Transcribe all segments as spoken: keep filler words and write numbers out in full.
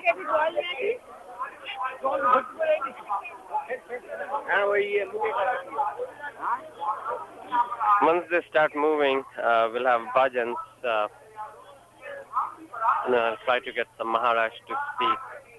Once they start moving, uh, we'll have bhajans. Uh, and I'll try to get some Maharaj to speak.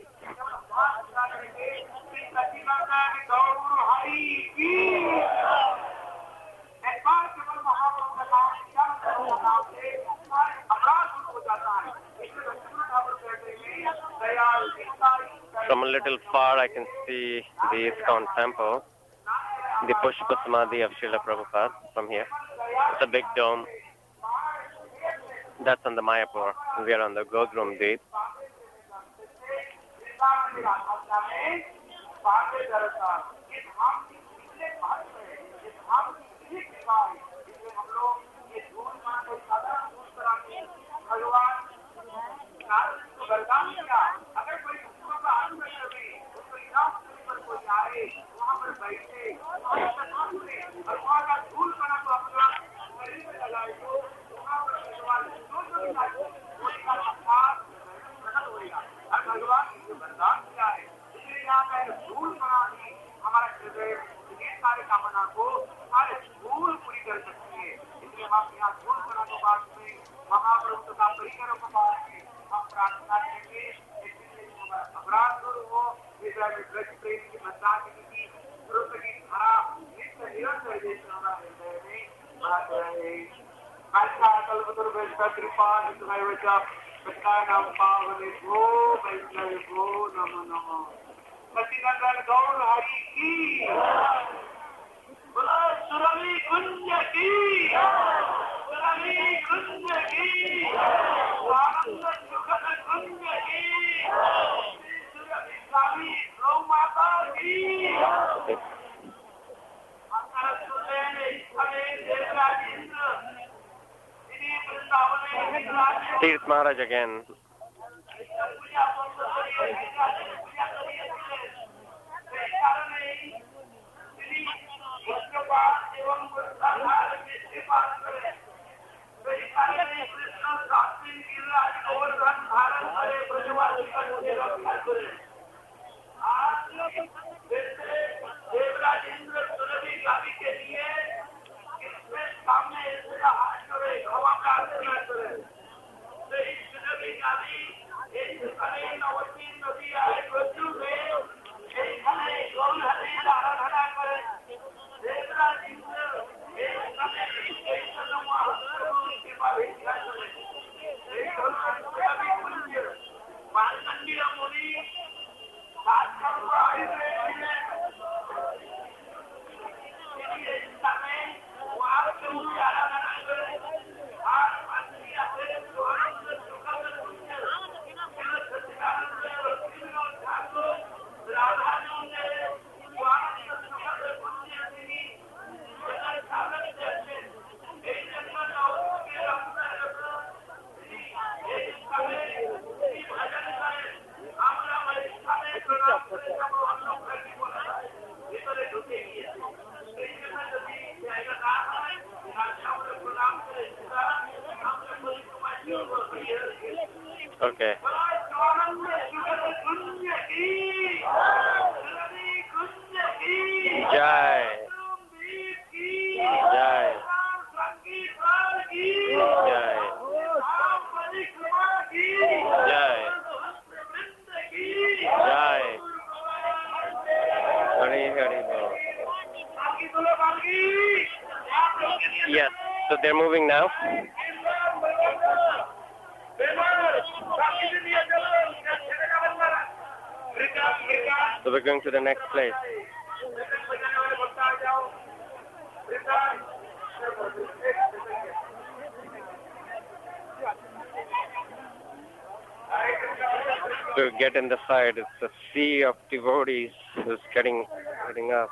From a little far, I can see the ISKCON temple, the Pushpa Samadhi of Srila Prabhupada from here. It's a big dome. That's on the Mayapur. We are on the Godrum Deep. Here's Maharaj again. Okay. Jai. Jai. Jai. Jai. Jai. Hari Hari Bol. Yes. So they're moving now. So we're going to the next place. To get in the side, it's a sea of devotees who's getting getting up.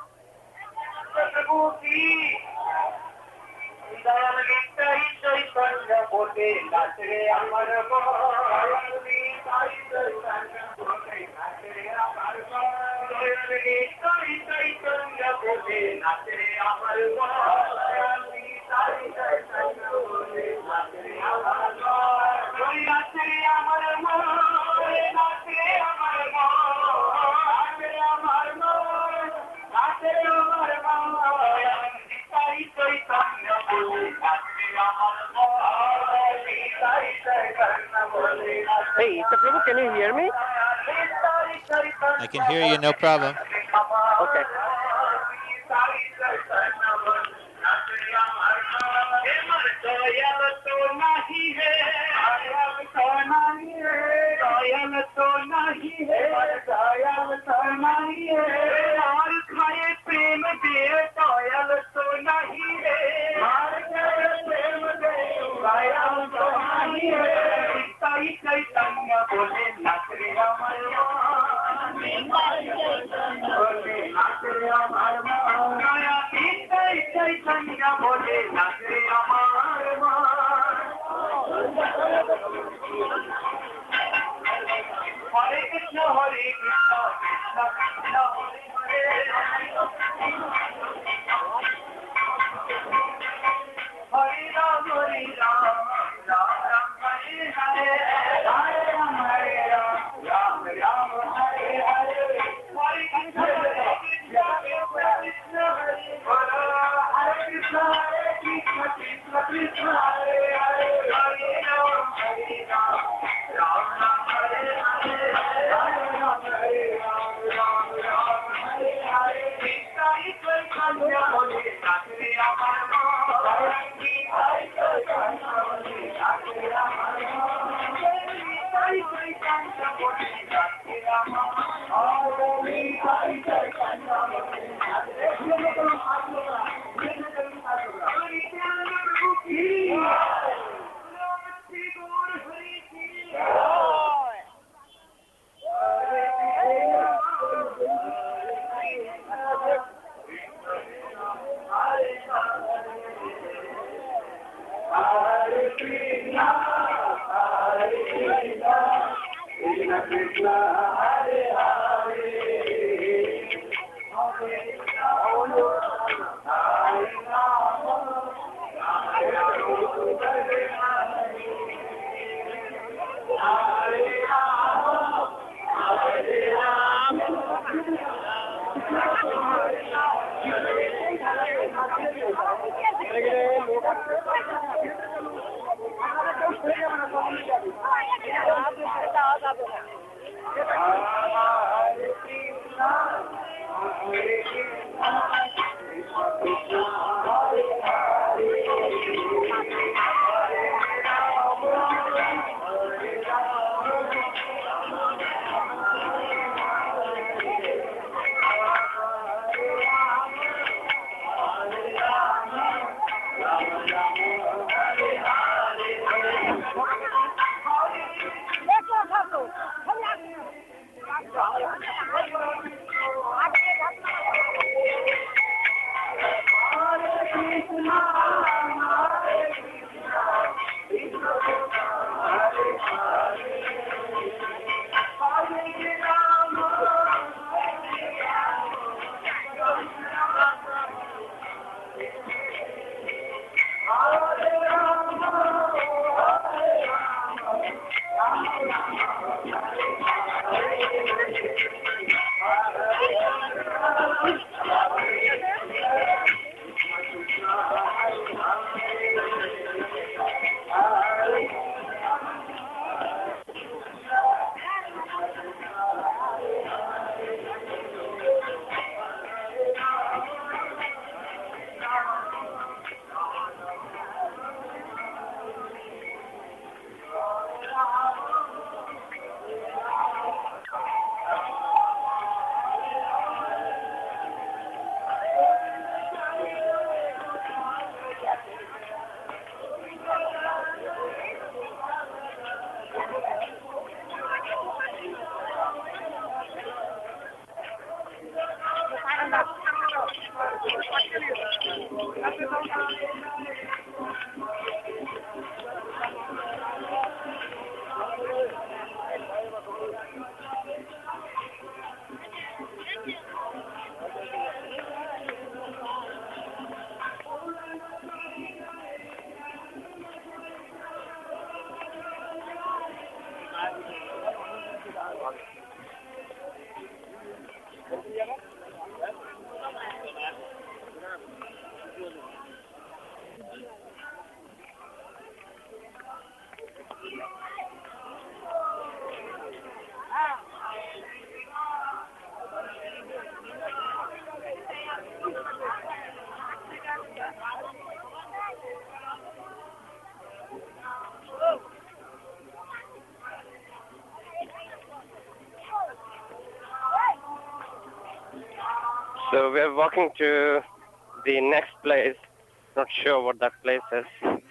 Hey, Isa Prabhu, can you hear me? I can hear you, no problem. Okay. So we're walking to the next place. Not sure what that place is.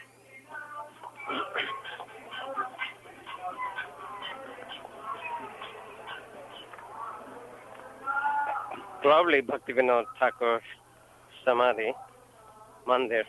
Probably Bhaktivinoda Thakur Samadhi Mandir.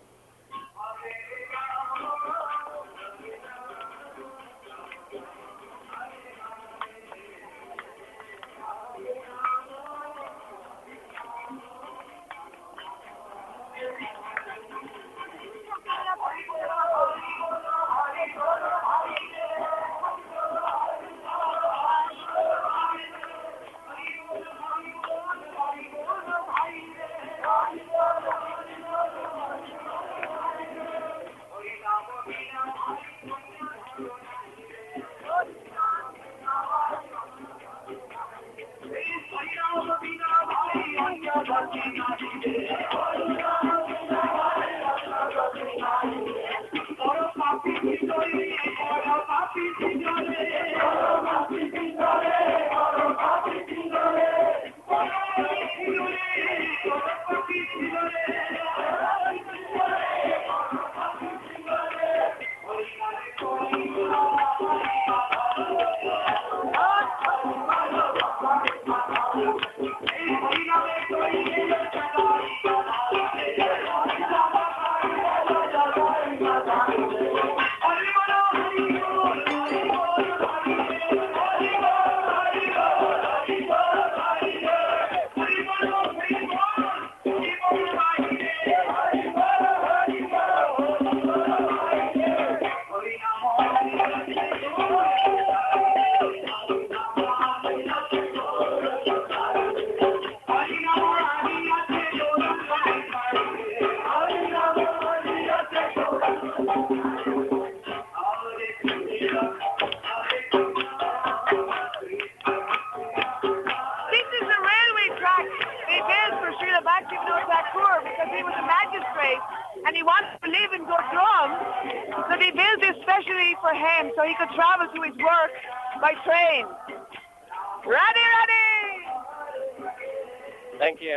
Thank you.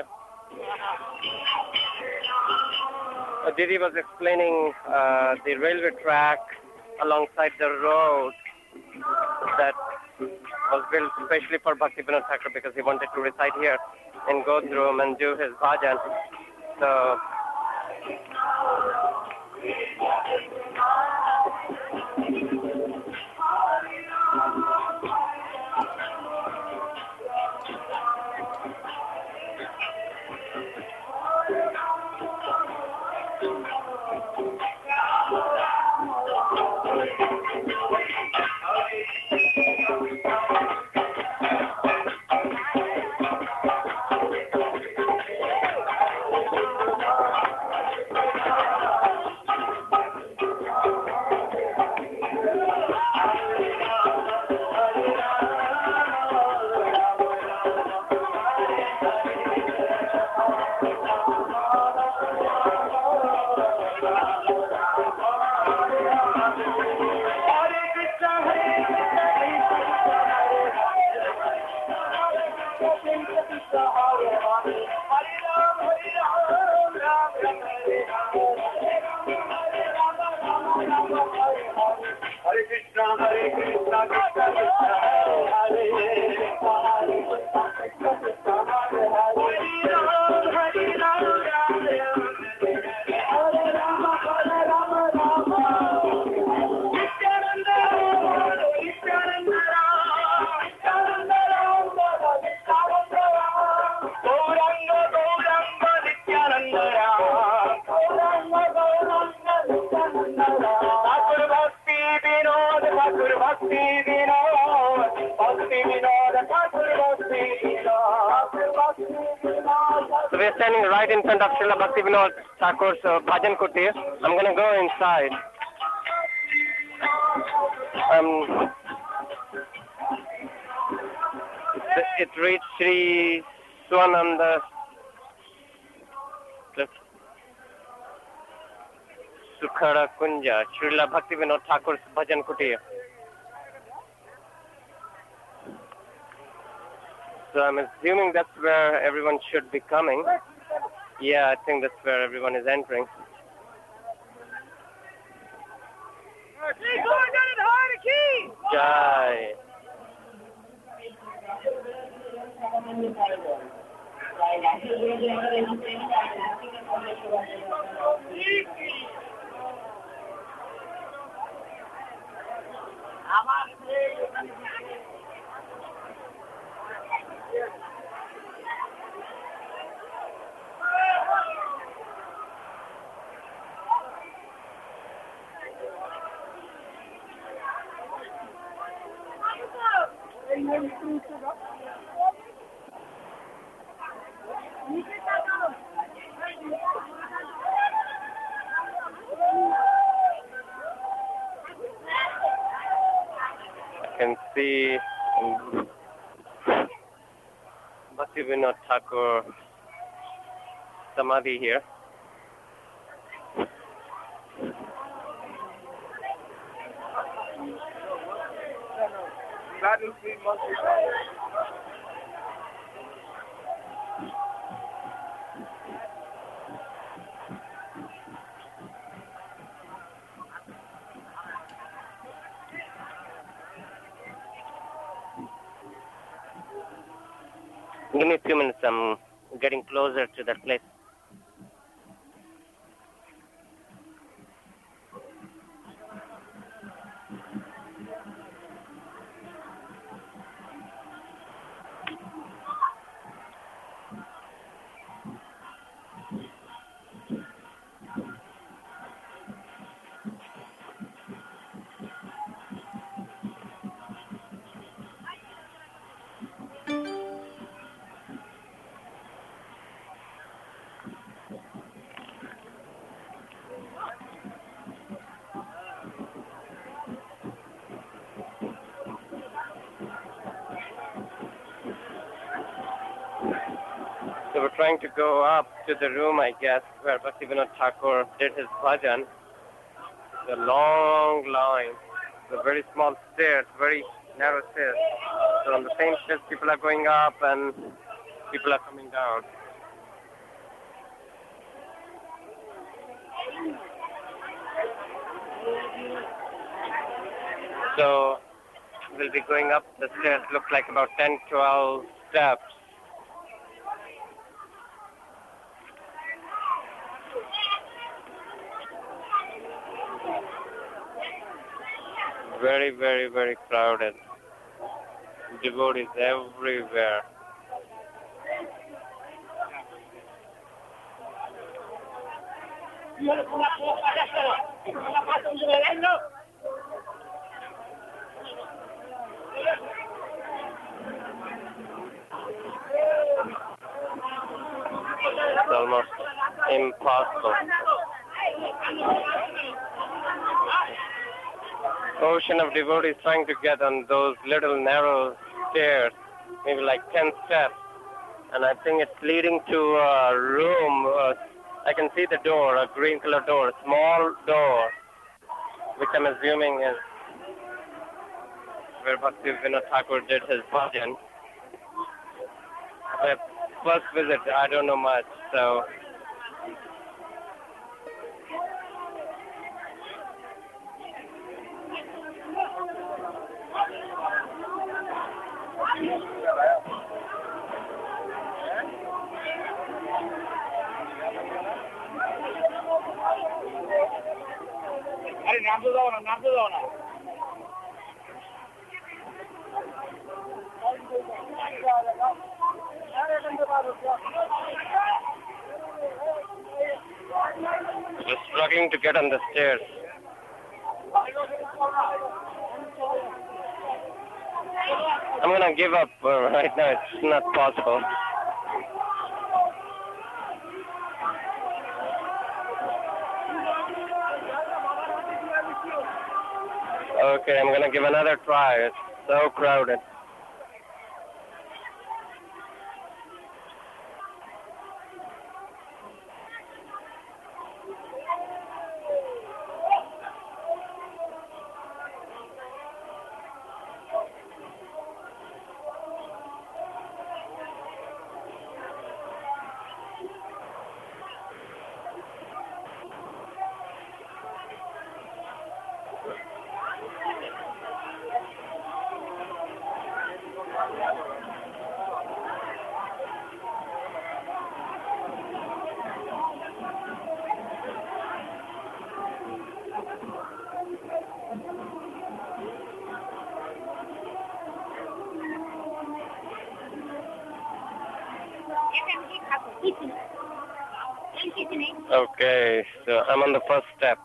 Uh, Didi was explaining uh, the railway track alongside the road that was built specially for Bhaktivinoda Thakur because he wanted to reside here in Godrum and do his bhajan. So So we're standing right in front of Srila Bhaktivinoda Thakur's uh, Bhajan Kutir. I'm going to go inside. Um, it reads Sri Swananda Sukhara Kunja, Srila Bhaktivinoda Thakur's Bhajan Kutir. So I'm assuming that's where everyone should be coming. Yeah, I think that's where everyone is entering. Jai. I can see Bhaktivinoda Thakur Samadhi here. Give me a few minutes, I'm getting closer to that place. So we're trying to go up to the room, I guess, where Bhaktivinoda Thakur did his bhajan. It's a long line. It's a very small stairs, very narrow stairs. So on the same stairs, people are going up and people are coming down. So we'll be going up the stairs, look like about ten, twelve steps. Very, very, very crowded. Devotees everywhere. It's almost impossible. Ocean of devotees trying to get on those little narrow stairs, maybe like ten steps. And I think it's leading to a room. Uh, I can see the door, a green color door, a small door, which I'm assuming is where Bhaktivinoda Thakur did his bhajan. The first visit, I don't know much, so. अरे नाम तो दो ना नाम तो दो ना We're struggling to get on the stairs. I'm gonna give up uh, right now. It's not possible. Okay, I'm gonna give another try. It's so crowded. Okay, so I'm on the first step.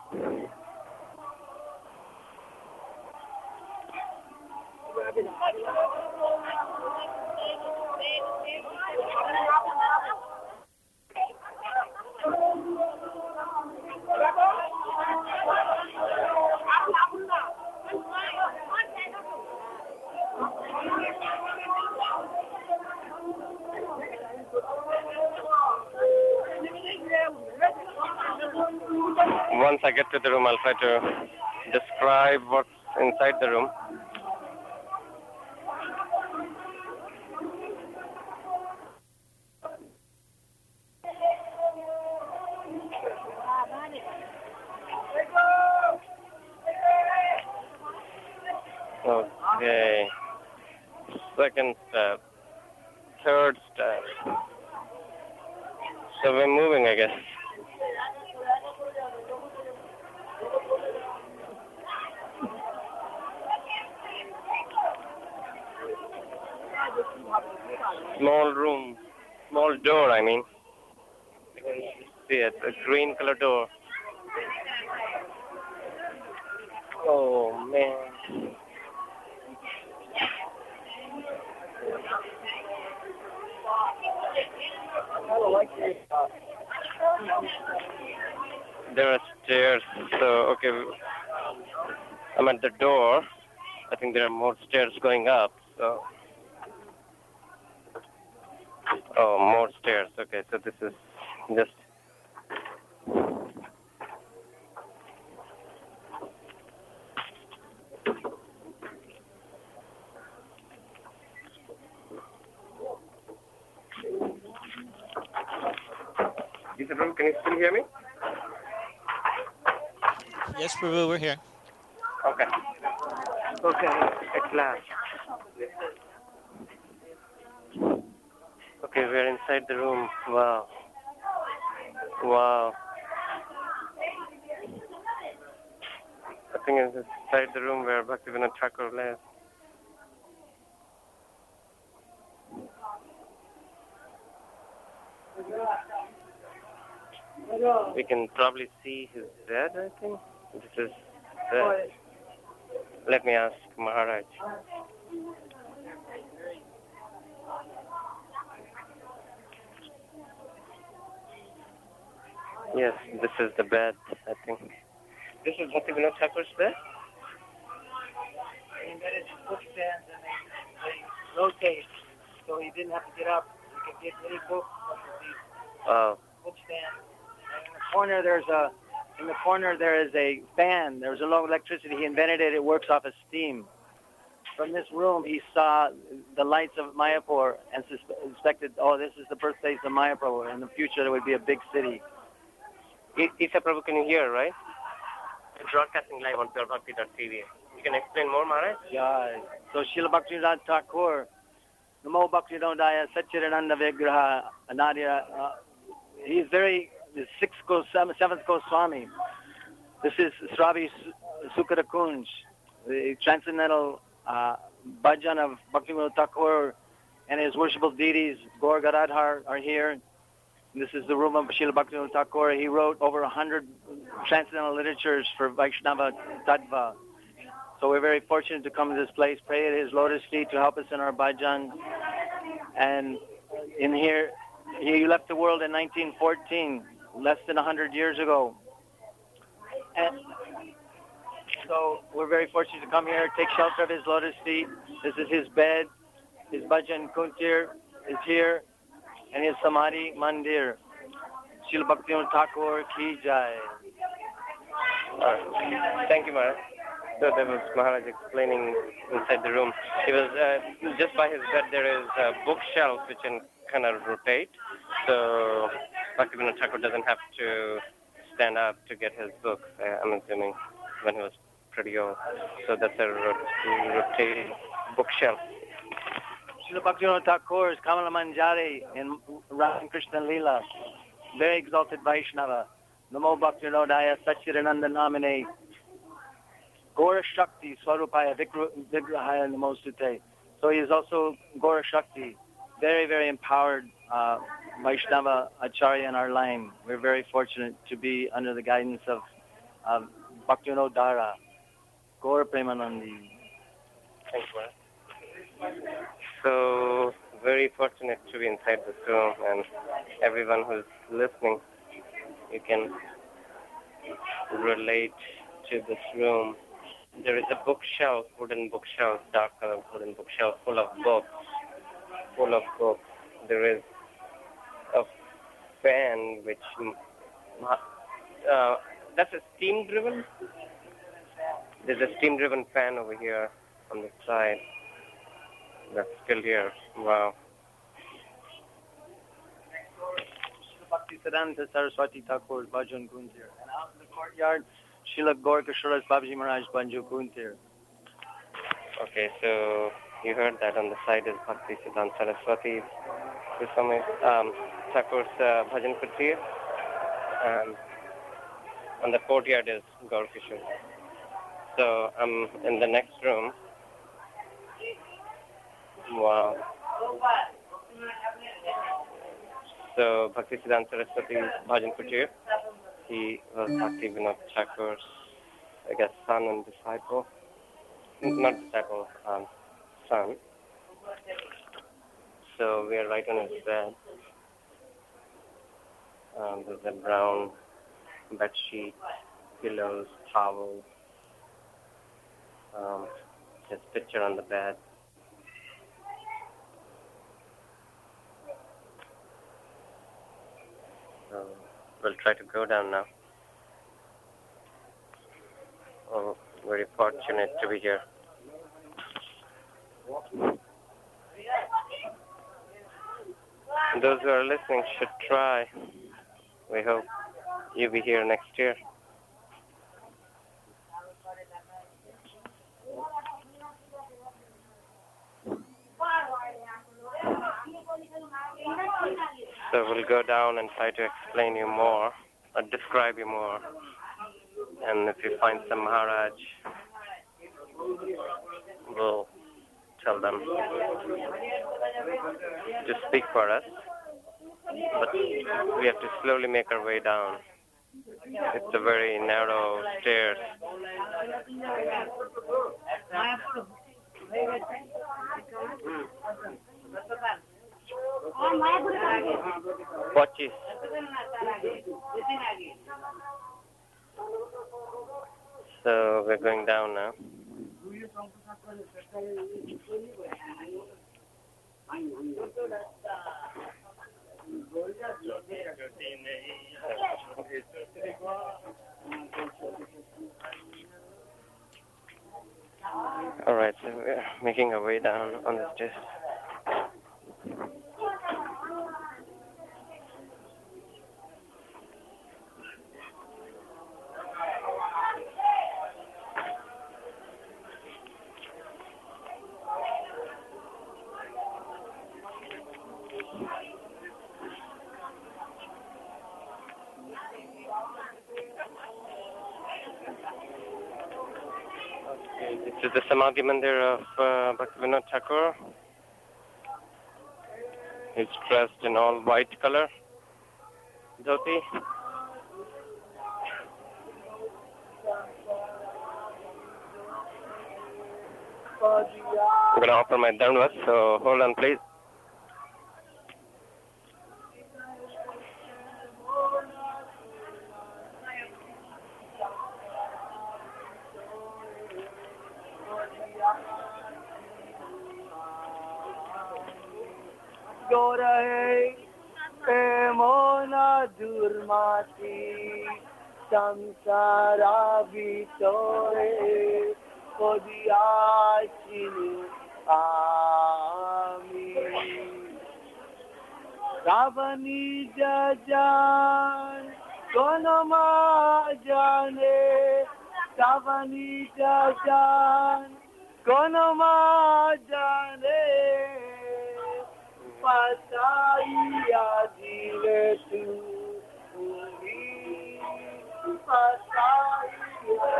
Once I get to the room, I'll try to describe what's inside the room. Okay. Second step. Third step. So we're moving, I guess. Small room. Small door, I mean. You can see it. A green color door. Oh, man. There are stairs, so okay, I'm at the door. I think there are more stairs going up, so. Oh, more stairs. Okay, so this is just. Is it room? Can you still hear me? Yes, Prabhu, we're here. Okay. Okay, at last. Okay, we're inside the room. Wow. Wow. I think it's inside the room where Bhaktivinoda Thakur lives. We can probably see his bed, I think. This is bed. Let me ask Maharaj. Yes, this is the bed, I think. This is Bhaktivinoda Thakur's bed? And that is book stands and they, they rotate, so he didn't have to get up. He could get any book from the Oh. book stand. And in the corner there's a in the corner there is a fan. There's a low electricity. He invented it. It works off of steam. From this room, he saw the lights of Mayapur and suspected, oh, this is the birthplace of Mayapur. In the future, there would be a big city. Isa Prabhu, can you hear, right? It's broadcasting live on pure bhakti dot t v. You can explain more, Maharaj? Yeah. So Srila Bhaktivinoda Thakur, Namo Bhaktivedanta Satchidananda Vigraha Anadya, uh, he's very, the sixth Gos, seventh Goswami. This is Sravi Sukara Kunj, the transcendental uh, bhajan of Bhaktivinoda Thakur and his worshipful deities, Gaur Gadadhar, are here. This is the room of Srila Bhaktivinoda Thakur. He wrote over a hundred transcendental literatures for Vaishnava Tattva. So we're very fortunate to come to this place, pray at his lotus feet to help us in our bhajan. And in here, he left the world in nineteen fourteen, less than a hundred years ago. And so we're very fortunate to come here, take shelter of his lotus feet. This is his bed. His bhajan kuntir is here. And his Samadhi Mandir. Srila Bhaktivinoda Thakur ki jai. Uh, thank you, Maharaj. So there was Maharaj explaining inside the room. It was uh, just by his bed there is a bookshelf which can kind of rotate. So Bhaktivinoda Thakur doesn't have to stand up to get his books, uh, I'm assuming, when he was pretty old. So that's a rot- rotating bookshelf. Srila Bhaktivinoda Thakur is Kamala Manjari in Radha Krishna Leela. Very exalted Vaishnava. Namo Bhaktivinodaya Satchidananda Namine. Gaura Shakti Swarupaya Vigrahaya Namostute. So he is also Gaura Shakti. Very, very empowered uh, Vaishnava Acharya in our line. We're very fortunate to be under the guidance of, of Bhaktivinoda Dara, Gaur Premanandi. Thank you. So, very fortunate to be inside this room, and everyone who's listening, you can relate to this room. There is a bookshelf, wooden bookshelf, dark colored wooden bookshelf, full of books, full of books. There is a fan which, uh, that's a steam driven? There's a steam driven fan over here on the side. That's still here. Wow. Bhaktisiddhanta Saraswati Thakur's Bhajan Kuntir. And out in the courtyard, Srila Gaur Kishoras Babaji Maharaj Banjo Kuntir. Okay, so you heard that on the side is Bhaktisiddhanta Saraswati Goswami um, Thakur's uh, Bhajan Kuntir. And on the courtyard is Gaur Kishore. So I'm in the next room. Wow. So Bhaktisiddhanta Saraswati's Bhajan Kutir, he was Bhaktivinoda Thakur's, I guess, son and disciple. Not disciple, um, son. So we are right on his bed. Um, there's a brown bed sheet, pillows, towels. Um, his picture on the bed. So we'll try to go down now. Oh, very fortunate to be here. Those who are listening should try. We hope you'll be here next year. So we'll go down and try to explain you more, or describe you more. And if you find some Maharaj, we'll tell them to speak for us. But we have to slowly make our way down. It's a very narrow stairs. Pachis. So we're going down now. All right, so we're making our way down on the stairs. This is the Samadhi Mandir of uh, Bhaktivinoda Thakur. He's dressed in all white color, dhoti. I'm going to offer my dhanvat, so hold on please. Gorahe Emona Durmati Samsara Vitore Kodiachinu Ami Ravani Jajan Konoma Jane Ravani Jajan Konoma Jane Pasaya dile tu uri Pasaya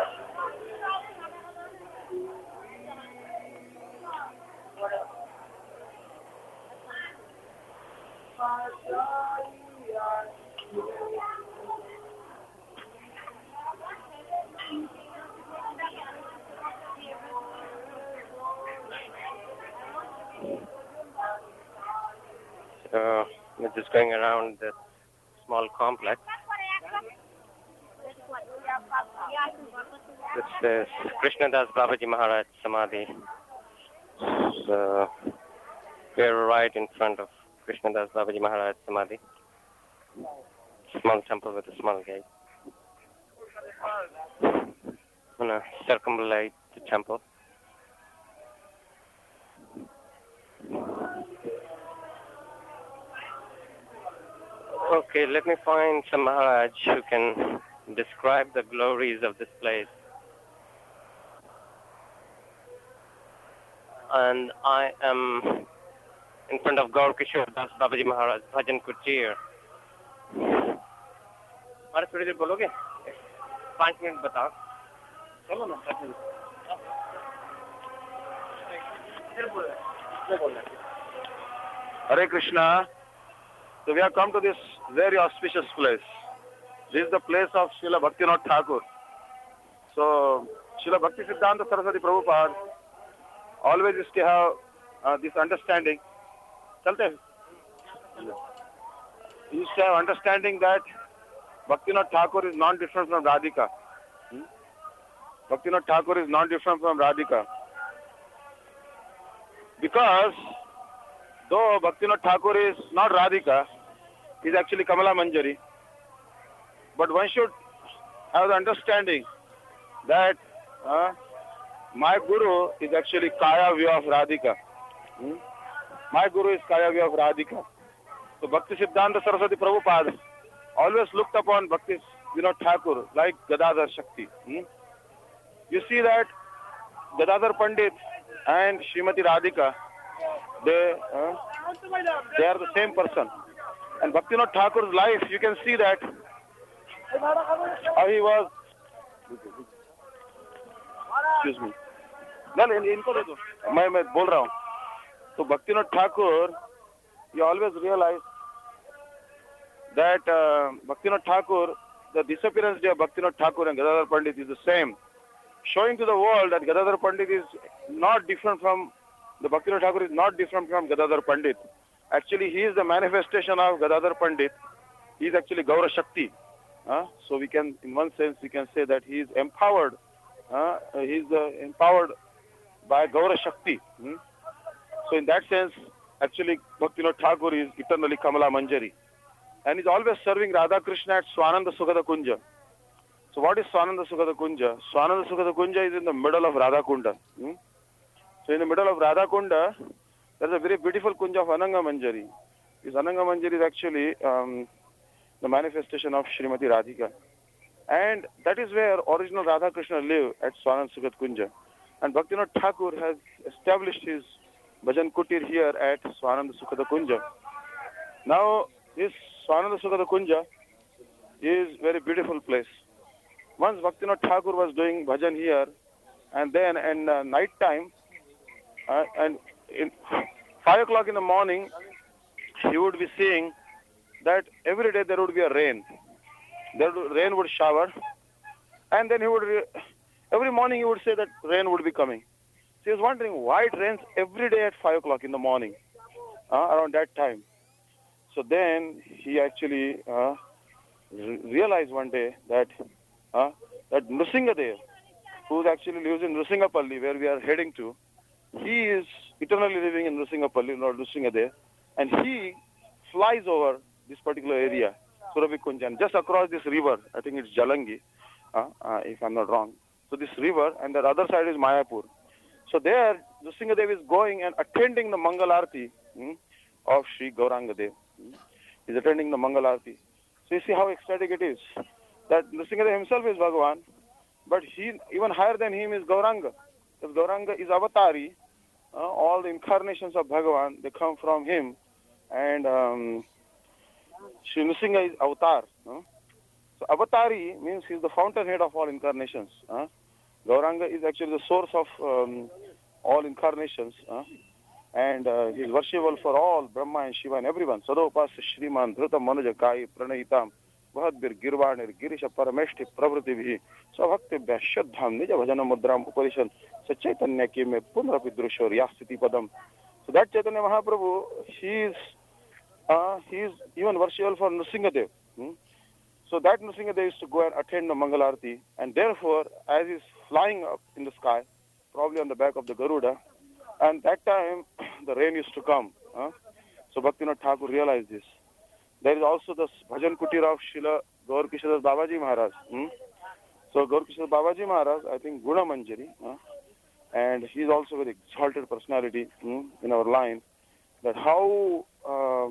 Pasaya So we're just going around this small complex. This is Krishnadas Babaji Maharaj Samadhi. So we're right in front of Krishnadas Babaji Maharaj Samadhi. Small temple with a small gate. I'm gonna circumambulate the temple. Okay, let me find some Maharaj who can describe the glories of this place. And I am in front of Gaur Kishore Das Babaji Maharaj, Bhajan Kutir. अरे थोड़ी देर बोलोगे पाँच minute बताओ चलो ना पाँच minute Hare Krishna. So we have come to this very auspicious place. This is the place of Srila Bhaktivinoda Thakur. So Srila Bhakti Siddhanta Saraswati Prabhupada always used to have uh, this understanding. Chalte hain? He used to have understanding that Bhaktivinoda Thakur is non-different from Radhika. Hmm? Bhaktivinoda Thakur is non-different from Radhika. Because though Bhaktivinoda Thakur is not Radhika, he is actually Kamala Manjari. But one should have the understanding that uh, my Guru is actually Kaya Vya of Radhika. Hmm? My Guru is Kaya Vya of Radhika. So Bhakti Siddhanta Saraswati Prabhupada always looked upon Bhakti Vinod Thakur like Gadadhar Shakti. Hmm? You see that Gadadhar Pandit and Srimati Radhika, they, uh, they are the same person. And Bhaktivinoda Thakur's life, you can see that how he was. Excuse me. No, no, इनको दे दो. मैं मैं बोल रहा हूँ. So Bhaktivinoda Thakur, you always realize that uh, Bhaktivinoda Thakur, the disappearance day of Bhaktivinoda Thakur and Gadadhar Pandit is the same, showing to the world that Gadadhar Pandit is not different from, the Bhaktivinoda Thakur is not different from Gadadhar Pandit. Actually, he is the manifestation of Gadadhar Pandit. He is actually Gaura Shakti. Uh, so we can, in one sense, we can say that he is empowered. Uh, he is uh, empowered by Gaura Shakti. Hmm? So in that sense, actually, Bhaktivinoda Thakur is eternally Kamala Manjari. And is always serving Radha Krishna at Swananda Sukhada Kunja. So what is Swananda Sukhada Kunja? Swananda Sukhada Kunja is in the middle of Radha Kunda. Hmm? So in the middle of Radha Kunda, there is a very beautiful Kunja of Ananga Manjari. This Ananga Manjari is actually um, the manifestation of Srimati Radhika. And that is where original Radha Krishna live at Swananda Sukhada Kunja. And Bhaktivinoda Thakur has established his Bhajan Kutir here at Swananda Sukhada Kunja. Now, this Swananda Sukhada Kunja is a very beautiful place. Once Bhaktivinoda Thakur was doing bhajan here, and then in uh, night time, uh, and in five o'clock in the morning, he would be seeing that every day there would be a rain. There would, rain would shower, and then he would, every morning he would say that rain would be coming. So he was wondering why it rains every day at five o'clock in the morning, uh, around that time. So then he actually uh, re- realized one day that uh, that Nrsingadev, who actually lives in Nrsingapalli, where we are heading to, he is eternally living in Nrsingapalli, Lord Nrsingadev, and he flies over this particular area, Surabhi Kunjan, just across this river. I think it's Jalangi, uh, uh, if I'm not wrong. So this river, and the other side is Mayapur. So there, Nrsingadev is going and attending the Mangal Arati hmm, of Sri Gaurangadev. He's attending the Mangal Arati. So you see how ecstatic it is. That Nrsingadev himself is Bhagavan, but he, even higher than him is Gauranga. Because Gauranga is Avatari. Uh, all the incarnations of Bhagavan, they come from him. And um, Sri Nrsinga is Avatar. Uh? So Avatari means he is the fountainhead of all incarnations. Uh? Gauranga is actually the source of um, all incarnations. Uh? and uh, he is worshipable for all, Brahma and Shiva and everyone. Sadopasya Shriman Dhruta Manuja Kai Pranahitam Vahadbir Girvanir Girisha Parameshti Pravritibhi Savhaktibhya Shaddham Nija Bhajana Mudram Uparishan Sachaitanya Ki Me Punrapi Drushor Yastiti Padam. So that Chaitanya Mahaprabhu, he is, uh, he is even worshipable for Nrsingadev. Hmm? So that Nrsingadev is to go and attend the Mangalarti, and therefore, as he is flying up in the sky, probably on the back of the Garuda, and that time the rain used to come. Huh? So Bhaktivinoda Thakur realized this. There is also the Bhajan Kutir of Srila Gaur Kishadas Babaji Maharaj. Hmm? So Gaur Kishadas Babaji Maharaj, I think Guna Manjari, huh? And he is also a very exalted personality hmm, in our line. That how uh,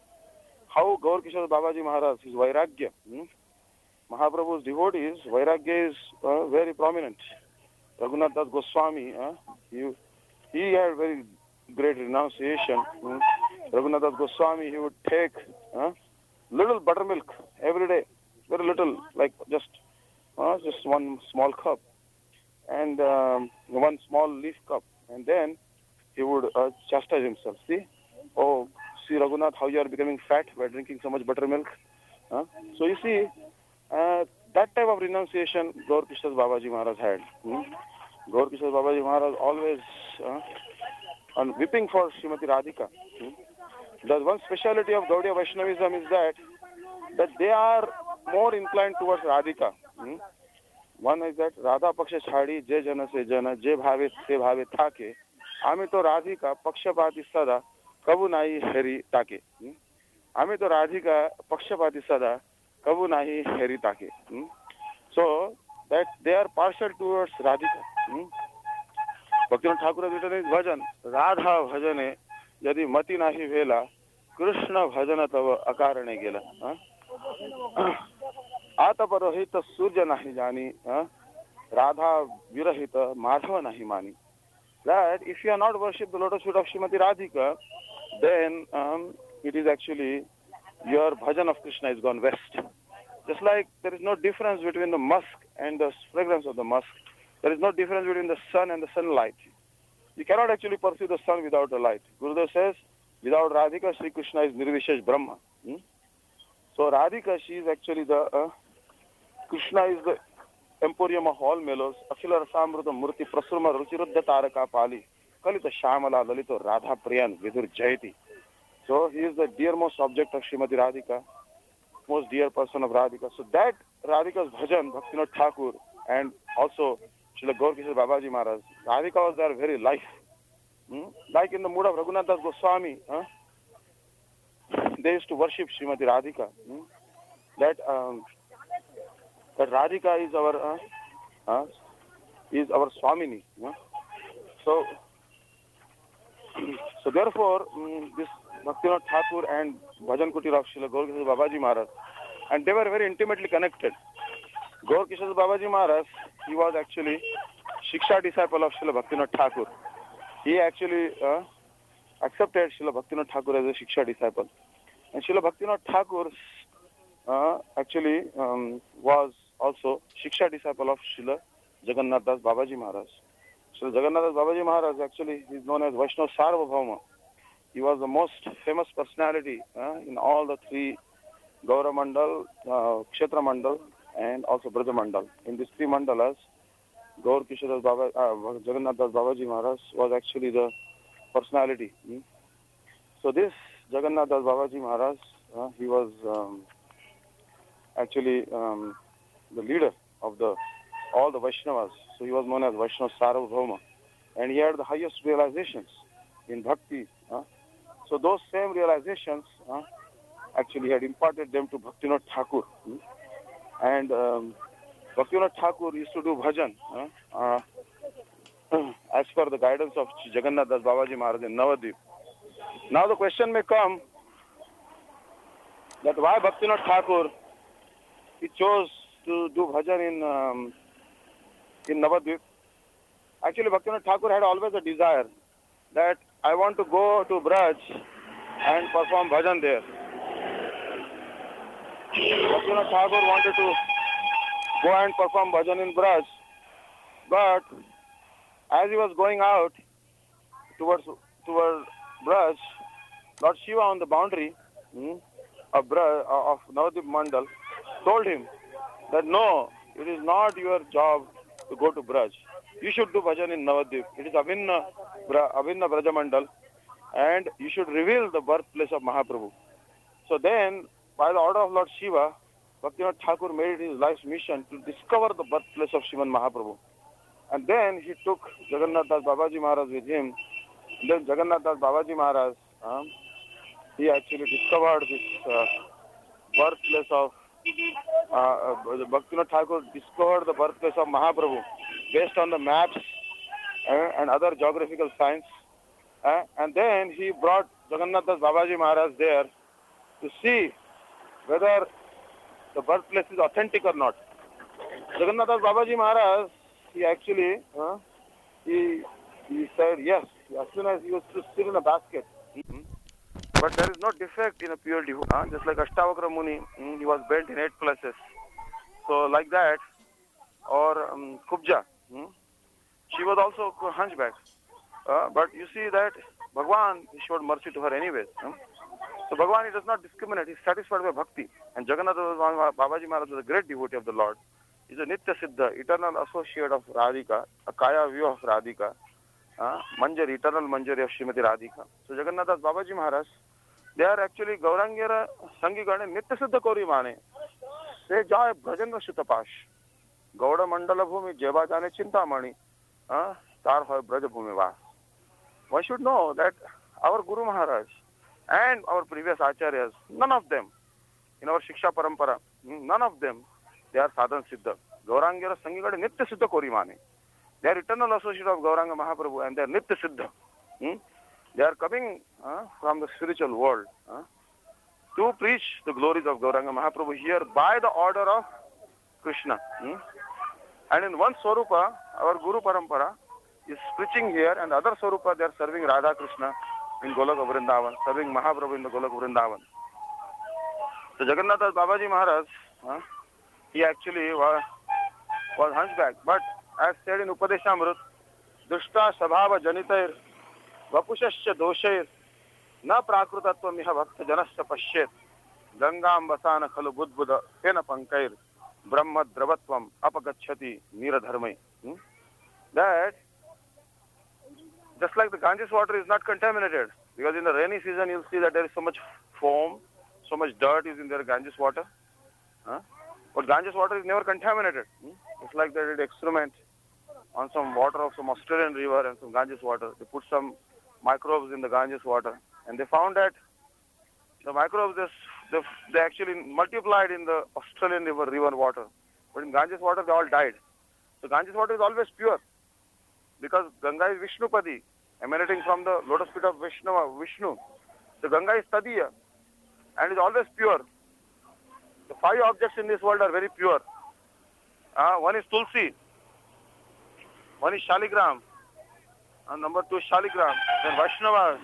how Gaur Kishadas Babaji Maharaj, his Vairagya, hmm? Mahaprabhu's devotees, Vairagya is uh, very prominent. Raghunath Das Goswami, uh, he, he had very great renunciation. Hmm? Raghunath Das Goswami, he would take uh, little buttermilk every day, very little, like just uh, just one small cup, and um, one small leaf cup, and then he would uh, chastise himself. See, oh, see Raghunath, how you are becoming fat by drinking so much buttermilk. Uh? So you see, uh, that type of renunciation Gaur Kishadas Babaji Maharaj had. Hmm? Gaur Kishadas Babaji Maharaj always uh, on whipping for Srimati Radhika. Hmm? The one speciality of Gaudiya Vaishnavism is that that they are more inclined towards Radhika. Hmm? One is that Radha Paksha Chhadi Je Jana Se Jana Je Bhave Se Bhave Thake Ami to Radhika Pakshapati Sada Kabu Nahi Heri Take. Hmm? Ami to Radhika Pakshapati Sada Kabu Nahi Heri Take. Hmm? So that they are partial towards Radhika. Hmm? Bhaktivinoda Thakur has written his bhajan, Radha bhajane yadi mati nahi vela Krishna bhajana tava akarane gela. Atapa rohita surya nahi jani Radha virahita madhava nahi mani. That if you are not worship the lotus feet of Srimati Radhika, then um, it is actually your bhajan of Krishna is gone west. Just like there is no difference between the musk and the fragrance of the musk, there is no difference between the sun and the sunlight. You cannot actually pursue the sun without the light. Gurudev says, without Radhika, Sri Krishna is Nirvishesh Brahma. Hmm? So Radhika, she is actually the, uh, Krishna is the emporium of all mellows. Akhila Rasamruta Murti Prasruma Ruchiruddha Taraka Pali Kalita Shamala Lalito Radha Priyan Vidur Jayati. So he is the dearmost object of Srimati Radhika, most dear person of Radhika. So that Radhika's bhajan, Bhaktivinoda Thakur, and also Srila Gaur Kishadas Babaji Maharaj, Radhika was their very life. Hmm? Like in the mood of Raghunath Das Goswami, huh? They used to worship Srimati Radhika. Hmm? That um, that Radhika is our uh, uh, is our Swamini. Huh? So so therefore, um, this Bhaktivinoda Thakur and Bhajan Kutir of Srila Gaur Kishadas Babaji Maharaj, and they were very intimately connected. Gaur Kishadas Babaji Maharaj, he was actually Shiksha disciple of Srila Bhaktivinoda Thakur. He actually uh, accepted Srila Bhaktivinoda Thakur as a Shiksha disciple. And Srila Bhaktivinoda Thakur uh, actually um, was also Shiksha disciple of Srila Jagannath Das Babaji Maharaj. Srila Jagannath Das Babaji Maharaj actually is known as Vaishnava Sarvabhauma. He was the most famous personality uh, in all the three Gaura Mandal, uh, Kshetra Mandal, and also Braja Mandal. In these three mandalas, Gaur Kishadas Baba, uh, Jagannath Das Babaji Maharaj was actually the personality. Hmm? So this Jagannath Das Babaji Maharaj, uh, he was um, actually um, the leader of the all the Vaishnavas. So he was known as Vaishnava Sarvabhauma. And he had the highest realizations in bhakti. Uh, so those same realizations uh, actually had imparted them to Bhaktivinoda Thakur. Hmm? And um, Bhaktivinoda Thakur used to do bhajan uh, uh, as per the guidance of Jagannath Das Babaji Maharaj in Navadvip. Now the question may come that why Bhaktivinoda Thakur he chose to do bhajan in um, in Navadvip. Actually, Bhaktivinoda Thakur had always a desire that I want to go to Braj and perform bhajan there. Bhaktivinoda Thakur wanted to go and perform bhajan in Braj, but as he was going out towards toward Braj, Lord Shiva on the boundary hmm, of, Braj, of Navadvip Mandal told him that no, it is not your job to go to Braj. You should do bhajan in Navadvip. It is Abhinna, Bra, Abhinna Braja Mandal, and you should reveal the birthplace of Mahaprabhu. So then, by the order of Lord Shiva, Bhaktivinoda Thakur made it his life's mission to discover the birthplace of Sriman Mahaprabhu. And then he took Jagannath Das Babaji Maharaj with him. And then Jagannath Das Babaji Maharaj, um, he actually discovered this uh, birthplace of uh, uh, Bhaktivinoda Thakur discovered the birthplace of Mahaprabhu based on the maps uh, and other geographical signs. Uh, and then he brought Jagannath Das Babaji Maharaj there to see whether the birthplace is authentic or not. Jagannath Das Babaji Maharaj, he actually, uh, he, he said yes, as soon as he was still in a basket. Mm-hmm. But there is no defect in a pure devotee. Uh, just like Ashtavakra Muni, mm, he was bent in eight places. So like that, or um, Kubja, mm, she was also hunchback. Uh, but you see that Bhagwan showed mercy to her anyways. Uh. So Bhagwan, he does not discriminate. He is satisfied by bhakti. And Jagannath Babaji Maharaj was a great devotee of the Lord. He is a Nitya Siddha, eternal associate of Radhika, a Kaya view of Radhika, uh, Manjari, eternal Manjari of Srimati Radhika. So Jagannath Das Babaji Maharaj, they are actually Gaurangera Sangigane Nitya Siddha Kori Mane. Se jai bhajendra Shutapash. Gauda Mandala Bhumi Jeba Jane Chintamani. Tar hoy Braja Bhumi Vas. One should know that our Guru Maharaj and our previous acharyas, none of them, in our Shiksha Parampara, none of them, they are Sadhan Siddha. Gaurangera Sangigade Nitya Siddha Kori Mane. They are eternal associate of Gauranga Mahaprabhu and they are Nitya Siddha. Hmm? They are coming uh, from the spiritual world uh, to preach the glories of Gauranga Mahaprabhu here by the order of Krishna. Hmm? And in one Swarupa, our Guru Parampara is preaching here, and the other Swarupa, they are serving Radha Krishna in Golok Vrindavan, serving Mahaprabhu in the Golok Vrindavan. So Jagannath Das Babaji Maharaj, uh, he actually was, was hunchback. But as said in Upadeshamrut, Dushta Sabhava Janitair Vapushasya Doshair Na Prakrutatva Miha Bhakta Janasya Pashyet Gangam Vasana Khalu Budbuddha Tena Pankair Brahma Dravatvam Apagachati Niradharmai. Hmm? That just like the Ganges water is not contaminated, because in the rainy season you'll see that there is so much foam, so much dirt is in their Ganges water. Huh? But Ganges water is never contaminated. Hmm? It's like they did experiment on some water of some Australian river and some Ganges water. They put some microbes in the Ganges water, and they found that the microbes, they, they, they actually multiplied in the Australian river, river water. But in Ganges water, they all died. So Ganges water is always pure, because Ganga is Vishnupadi, emanating from the lotus feet of Vishnu. Vishnu. So Ganga is Tadiya, and is always pure. The five objects in this world are very pure. Uh, one is Tulsi, one is Shaligram, and number two is Shaligram, then Vaishnavas,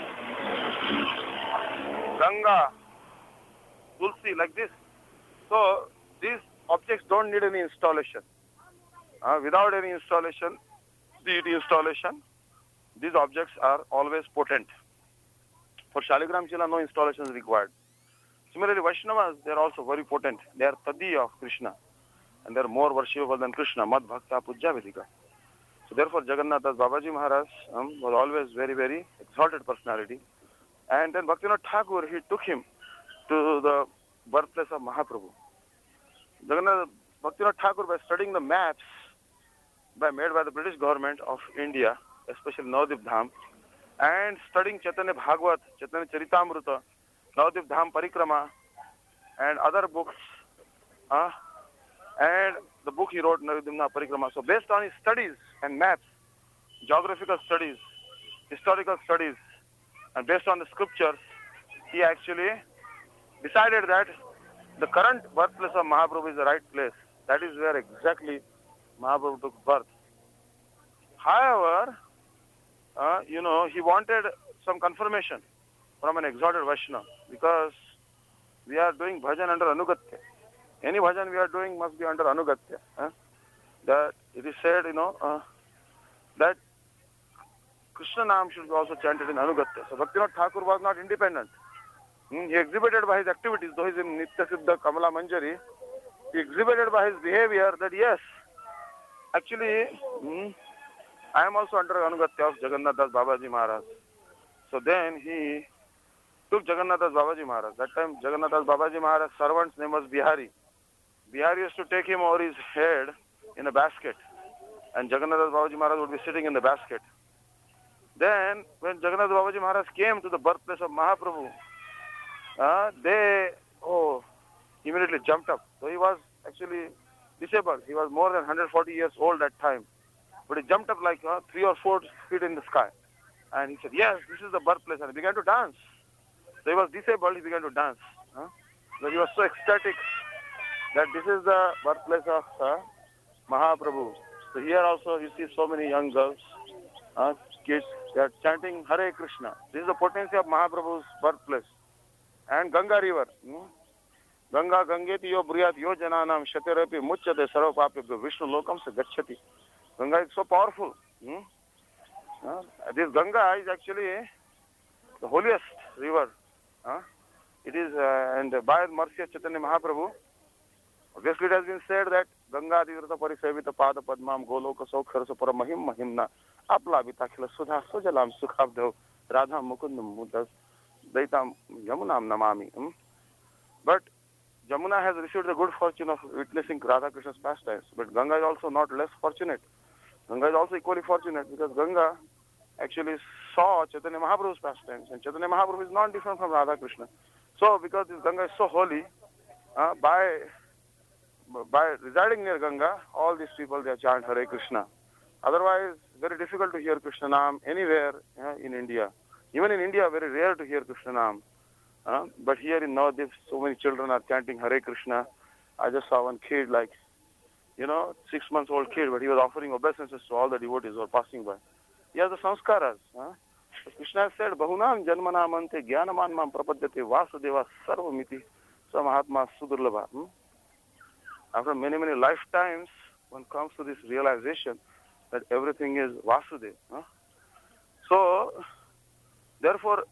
Ganga, Tulsi, like this. So these objects don't need any installation. Uh, without any installation, deity installation, these objects are always potent. For Shaligram Chila, no installation is required. Similarly, Vaishnavas, they are also very potent. They are Tadiya of Krishna, and they are more worshipable than Krishna, Mad Bhakta Pujya Vedika. So therefore, Jagannath Das Babaji Maharaj um, was always very, very exalted personality. And then Bhaktivinoda Thakur, he took him to the birthplace of Mahaprabhu. Jagannath Bhaktivinoda Thakur, by studying the maps by made by the British government of India, especially Navadvip Dham, and studying Chaitanya Bhagavat, Chaitanya Charitamrita, Navadvip Dham Parikrama, and other books, uh, and the book he wrote, Navadvip Dham Parikrama. So based on his studies and maps, geographical studies, historical studies, and based on the scriptures, he actually decided that the current birthplace of Mahaprabhu is the right place. That is where exactly Mahaprabhu took birth. However, uh, you know, he wanted some confirmation from an exalted Vaishnava, because we are doing bhajan under Anugatya. Any bhajan we are doing must be under Anugatya. Huh? That it is said, you know, uh, that Krishna Nam should be also chanted in Anugatya. So Bhaktivinoda Thakur was not independent. Hmm, He exhibited by his activities, though he's in Nitya Siddha Kamala Manjari, he exhibited by his behavior that yes, actually, hmm, I am also under Anugatya of Jagannath Das Babaji Maharaj. So then he took Jagannath Das Babaji Maharaj. That time Jagannath Das Babaji Maharaj's servant's name was Bihari. Bihari used to take him over his head in a basket, and Jagannath Das Babaji Maharaj would be sitting in the basket. Then when Jagannath Das Babaji Maharaj came to the birthplace of Mahaprabhu, uh, they oh immediately jumped up. So he was actually disabled. He was more than one hundred forty years old that time. But he jumped up like uh, three or four feet in the sky. And he said, yes, this is the birthplace. And he began to dance. So he was disabled, he began to dance. Huh? So he was so ecstatic that this is the birthplace of uh, Mahaprabhu. So here also you see so many young girls, uh, kids, they are chanting Hare Krishna. This is the potency of Mahaprabhu's birthplace. And Ganga river. Hmm? Ganga Gangeti yo Briyat yo Jananam Shatirapi Muchate Sarvapapi Vishnu Lokam Se Gachati. Ganga is so powerful. Hmm? Uh, this Ganga is actually the holiest river. Uh, it is, uh, and by the mercy of Chaitanya Mahaprabhu, obviously it has been said that Ganga Divrata Parisevita Pada Padmam Goloka Sokhar Supara Mahim Mahimna Apla Vitakila Sudha Sujalam Sukhabdev Radha Mukundam Mudas Daitam Yamunam Namami. Hmm? But Jamuna has received the good fortune of witnessing Radha Krishna's pastimes, but Ganga is also not less fortunate. Ganga is also equally fortunate because Ganga actually saw Chaitanya Mahaprabhu's pastimes, and Chaitanya Mahaprabhu is not different from Radha Krishna. So, because this Ganga is so holy, uh, by by residing near Ganga, all these people they chant Hare Krishna. Otherwise, very difficult to hear Krishna Nam anywhere uh, in India. Even in India, very rare to hear Krishna Nam. Uh, but here in Navadvip, so many children are chanting Hare Krishna. I just saw one kid, like, you know, six months old kid, but he was offering obeisances to all the devotees who were passing by. He has the sanskaras. Huh? So Krishna has said, Bahunam janmanamante jnanamanmam prapadyate vasudeva sarvamiti sa mahatma sudurlabha. Hmm? After many, many lifetimes, one comes to this realization that everything is Vasudeva. Huh? So, therefore,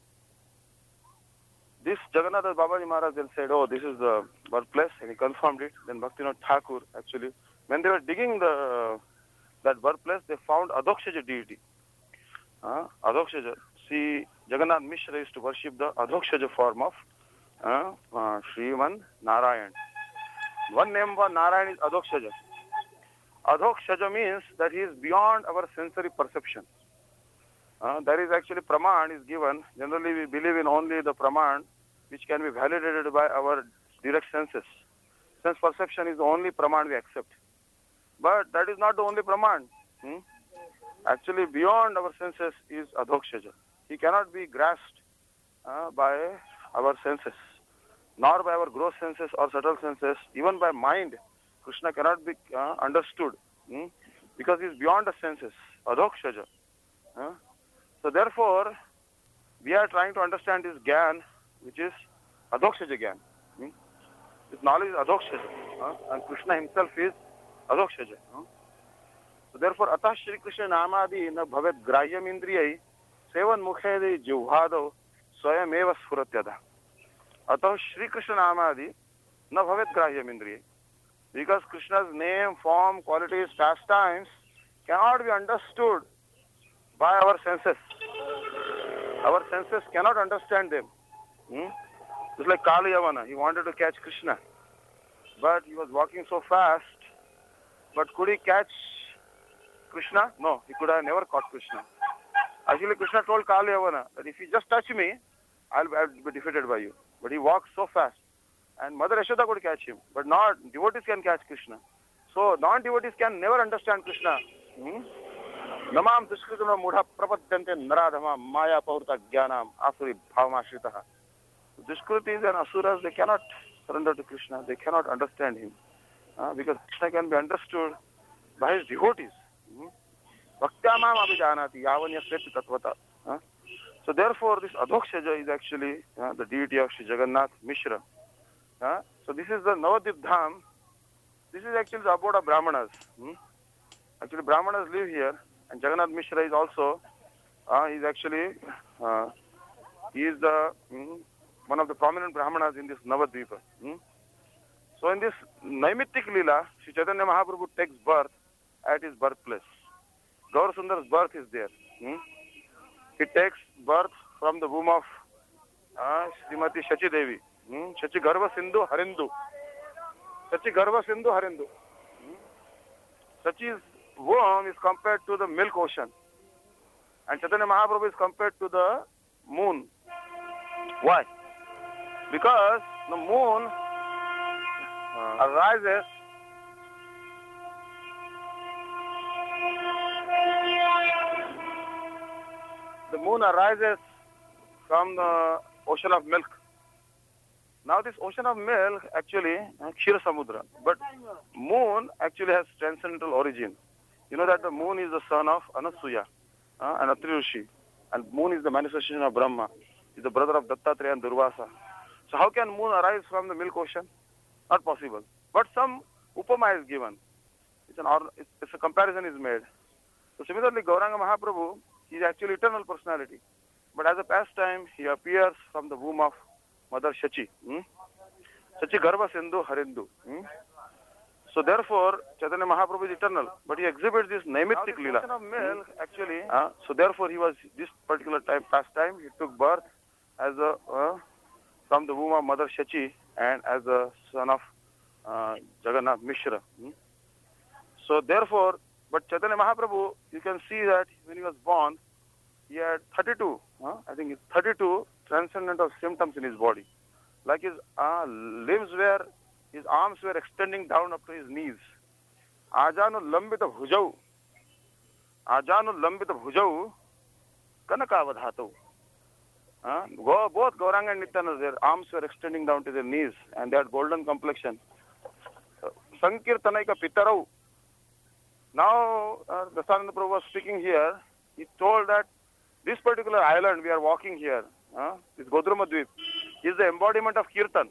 this Jagannath Das Babaji Maharaj then said, oh, this is the birthplace, and he confirmed it. Then Bhaktivinoda Thakur, actually, when they were digging the that birthplace, they found Adhokshaja deity. Uh, Adhokshaja. See, Jagannath Mishra used to worship the Adhokshaja form of uh, uh, Sriman Narayan. One name for Narayan is Adhokshaja. Adhokshaja means that he is beyond our sensory perception. Uh, there is actually Praman is given. Generally, we believe in only the Praman which can be validated by our direct senses. Sense perception is the only Praman we accept. But that is not the only Praman. Hmm? Actually, beyond our senses is Adhokshaja. He cannot be grasped uh, by our senses, nor by our gross senses or subtle senses, even by mind. Krishna cannot be uh, understood hmm? because he is beyond the senses. Adhokshaja. Uh? So therefore, we are trying to understand this Gyan, which is Adhokshaja Gyan. Hmm? This knowledge is Adhokshaja. Uh? And Krishna himself is Adhokshaja. Uh? So therefore, Atah Shri Krishna Namadi na bhavet grahyam indriyai sevan mukhede jivhado swayam eva sfuratyada. Atah Shri Krishna Namadi na bhavet grahyam indriyai. Because Krishna's name, form, qualities, pastimes cannot be understood by our senses. Our senses cannot understand them. Hmm? It's like Kali Yavana. He wanted to catch Krishna, but he was walking so fast. But could he catch Krishna? No, he could have never caught Krishna. Actually, Krishna told Kali Yavana that if you just touch me, I'll, I'll be defeated by you. But he walked so fast. And Mother Yashoda could catch him, but not devotees can catch Krishna. So non-devotees can never understand Krishna. Hmm? Namam dushkritana mudha prapadyante naradhama maya pahurta jnanam asuri bhavamashritah. Dushkritis and asuras, they cannot surrender to Krishna. They cannot understand him. Uh, because Krishna can be understood by his devotees. Bhaktyamam abhijanati yavanya sveti tatvata. Uh, So therefore, this Adhokshaja is actually uh, the deity of Sri Jagannath Mishra. Uh, so this is the Navadvip Dham. This is actually the abode of Brahmanas. Hmm? Actually, Brahmanas live here, and Jagannath Mishra is also Uh, he's actually, uh, he is the, mm, one of the prominent Brahmanas in this Navadvipa. Mm? So in this Naimittik Leela, Sri Chaitanya Mahaprabhu takes birth at his birthplace. Gaur Sundar's birth is there. Mm? He takes birth from the womb of uh, Srimati Shachi Devi. Mm? Shachi Garva Sindhu Harindu. Shachi Garva Sindhu Harindu. Mm? Shachi's womb is compared to the milk ocean. And Chaitanya Mahaprabhu is compared to the moon. Why? Because the moon uh, arises the moon arises from the ocean of milk. Now this ocean of milk actually uh, Kshira Samudra, but moon actually has transcendental origin. You know that the moon is the son of Anasuya uh, and Atri Rishi, and moon is the manifestation of Brahma. He's the brother of Dattatreya and Durvasa. So how can moon arise from the milk ocean? Not possible. But some upama is given. It's an or, it's, it's a comparison is made. So similarly, Gauranga Mahaprabhu is actually eternal personality, but as a pastime, he appears from the womb of Mother Shachi. Hmm? Shachi Garva Sindhu Harindu. Hmm? So therefore, Chaitanya Mahaprabhu is eternal, but he exhibits this Naimittik Leela. Of milk, actually. Uh, so therefore, he was this particular time pastime. He took birth as a uh, from the womb of Mother Shachi and as a son of uh, Jagannath Mishra. Hmm? So therefore, but Chaitanya Mahaprabhu, you can see that when he was born, he had thirty-two. Uh, I think it's thirty-two transcendental symptoms in his body, like his uh, limbs were. His arms were extending down up to his knees. Ajanu lambita bhujau. Ajanu lambita bhujau. Kanakavadhatu. Uh, both Gauranga and Nityananda, their arms were extending down to their knees and they had golden complexion. Sankirtanaika Pitarau. Now, uh, Dasananda Prabhu was speaking here. He told that this particular island we are walking here, uh, this Godrumadvip, is the embodiment of Kirtan.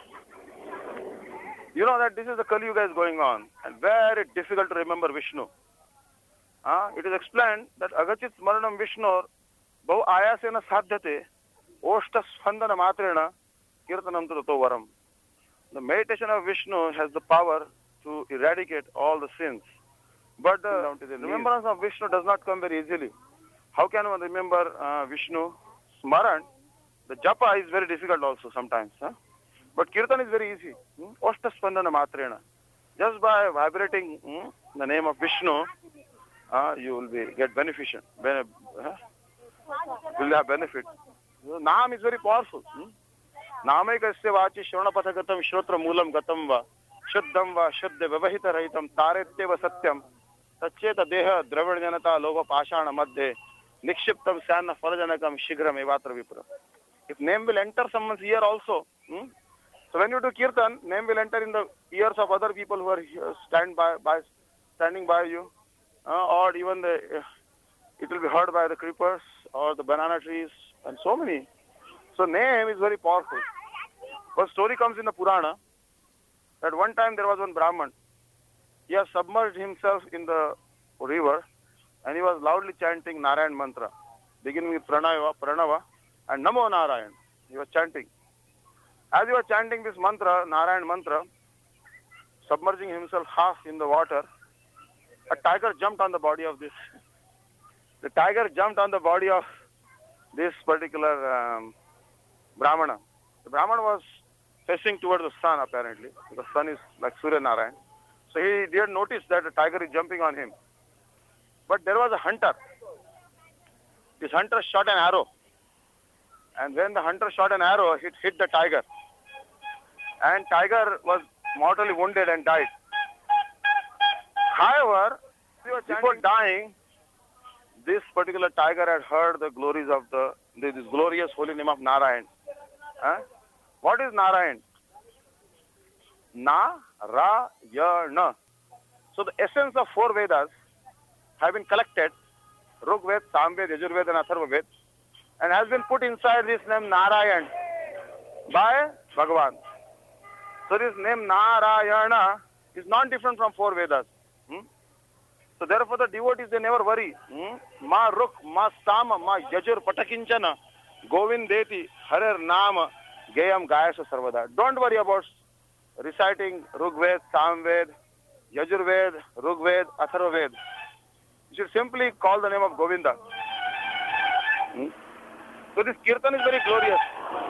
You know that this is the Kali Yuga is going on, and very difficult to remember Vishnu. Uh, it is explained that Agachit Smaranam Vishnu Bahu Ayasena Sadhyate Oshta Spandana Matrena Kirtanam Tato Varam. The meditation of Vishnu has the power to eradicate all the sins. But the remembrance of Vishnu does not come very easily. How can one remember uh, Vishnu? Smaran, the japa is very difficult also sometimes. Huh? But kirtan is very easy. Oshta spandana matrena. Just by vibrating hmm, the name of Vishnu, uh, you will be get beneficial. Bene, uh, will have benefit. Naam is very powerful. Hmm? Namaikasya vachi shravanapathagatam shrotra moolam gatam va shuddham va shuddha vavahita rahitam taretyeva satyam tacheta deha dravidanata loga pashana madhe nikshiptam sanna falajanakam shigram evatra vipra. If name will enter someone's ear also, hmm? So when you do kirtan, name will enter in the ears of other people who are stand by, by standing by you, uh, or even the uh, it will be heard by the creepers or the banana trees and so many. So name is very powerful. One story comes in the Purana that one time there was one Brahman. He has submerged himself in the river and he was loudly chanting Narayan mantra, beginning with Pranava, Pranava and Namo Narayan. He was chanting. As he was chanting this mantra, Narayan mantra, submerging himself half in the water, a tiger jumped on the body of this. The tiger jumped on the body of this particular um, Brahmana. The Brahmana was facing towards the sun apparently, because the sun is like Surya Narayan. So he didn't notice that the tiger is jumping on him. But there was a hunter. This hunter shot an arrow. And when the hunter shot an arrow, it hit the tiger. And tiger was mortally wounded and died. However, before dying, this particular tiger had heard the glories of the, this glorious holy name of Narayan. Huh? What is Narayan? Na-ra-ya-na. So the essence of four Vedas have been collected, Rug Ved, Sam Ved, Yajur Ved and Atharva Ved, and has been put inside this name Narayan by Bhagavan. So this name Narayana is not different from four Vedas. Hmm? So therefore the devotees, they never worry. Hmm? Ma ruk, ma sama, ma yajur patakinchana, govindeti, harer nama, gayam gayasha sarvada. Don't worry about reciting Rigved, Samved, Yajurved, Rigved, Atharvaved. You should simply call the name of Govinda. Hmm? So this kirtan is very glorious.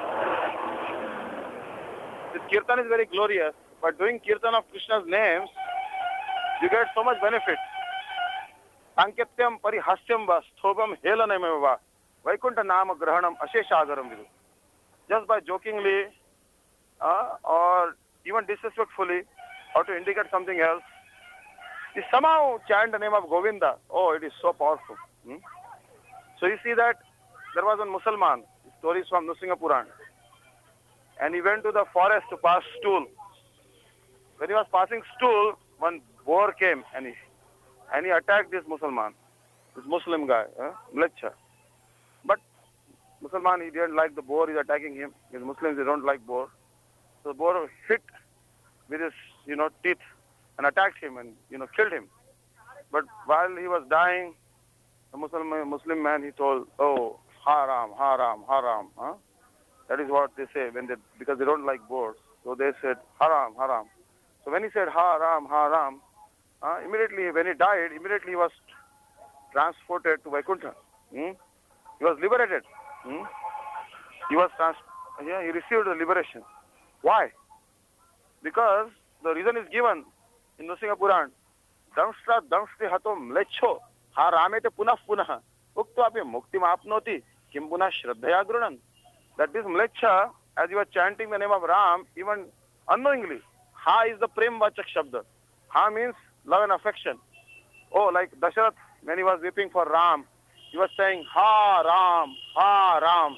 This kirtan is very glorious. By doing kirtan of Krishna's names, you get so much benefit. Sanketyam parihasyam va sthobam helanam va Vaikuntha nama grahanam asheshagaram vidu. Just by jokingly uh, or even disrespectfully or to indicate something else, you somehow chant the name of Govinda. Oh, it is so powerful. Hmm? So you see that there was a Musalman, stories from Nrsimha Puran, and he went to the forest to pass stool. When he was passing stool, one boar came and he, and he attacked this Musalman, this Muslim guy, uh, Mlecha. But Musalman, he didn't like the boar, he's attacking him. Because Muslims, they don't like boar. So the boar hit with his, you know, teeth and attacked him and, you know, killed him. But while he was dying, the Muslim, Muslim man, he told, oh, haram, haram, haram. Huh? That is what they say when they, because they don't like boars. So they said, haram, haram. So when he said haram, haram, uh, immediately when he died, immediately he was transported to Vaikuntha. Hmm? He was liberated. Hmm? He was trans yeah, he received the liberation. Why? Because the reason is given in Nrsimha Puran. Damshra damshti hato mlecho ha ramete punah punah ukto api mukti apnoti kim punah shraddhaya grunan. That this mlecha, as you are chanting the name of Ram, even unknowingly, ha is the prem vachak shabda. Ha means love and affection. Oh, like Dasharath, when he was weeping for Ram, he was saying, ha Ram, ha Ram.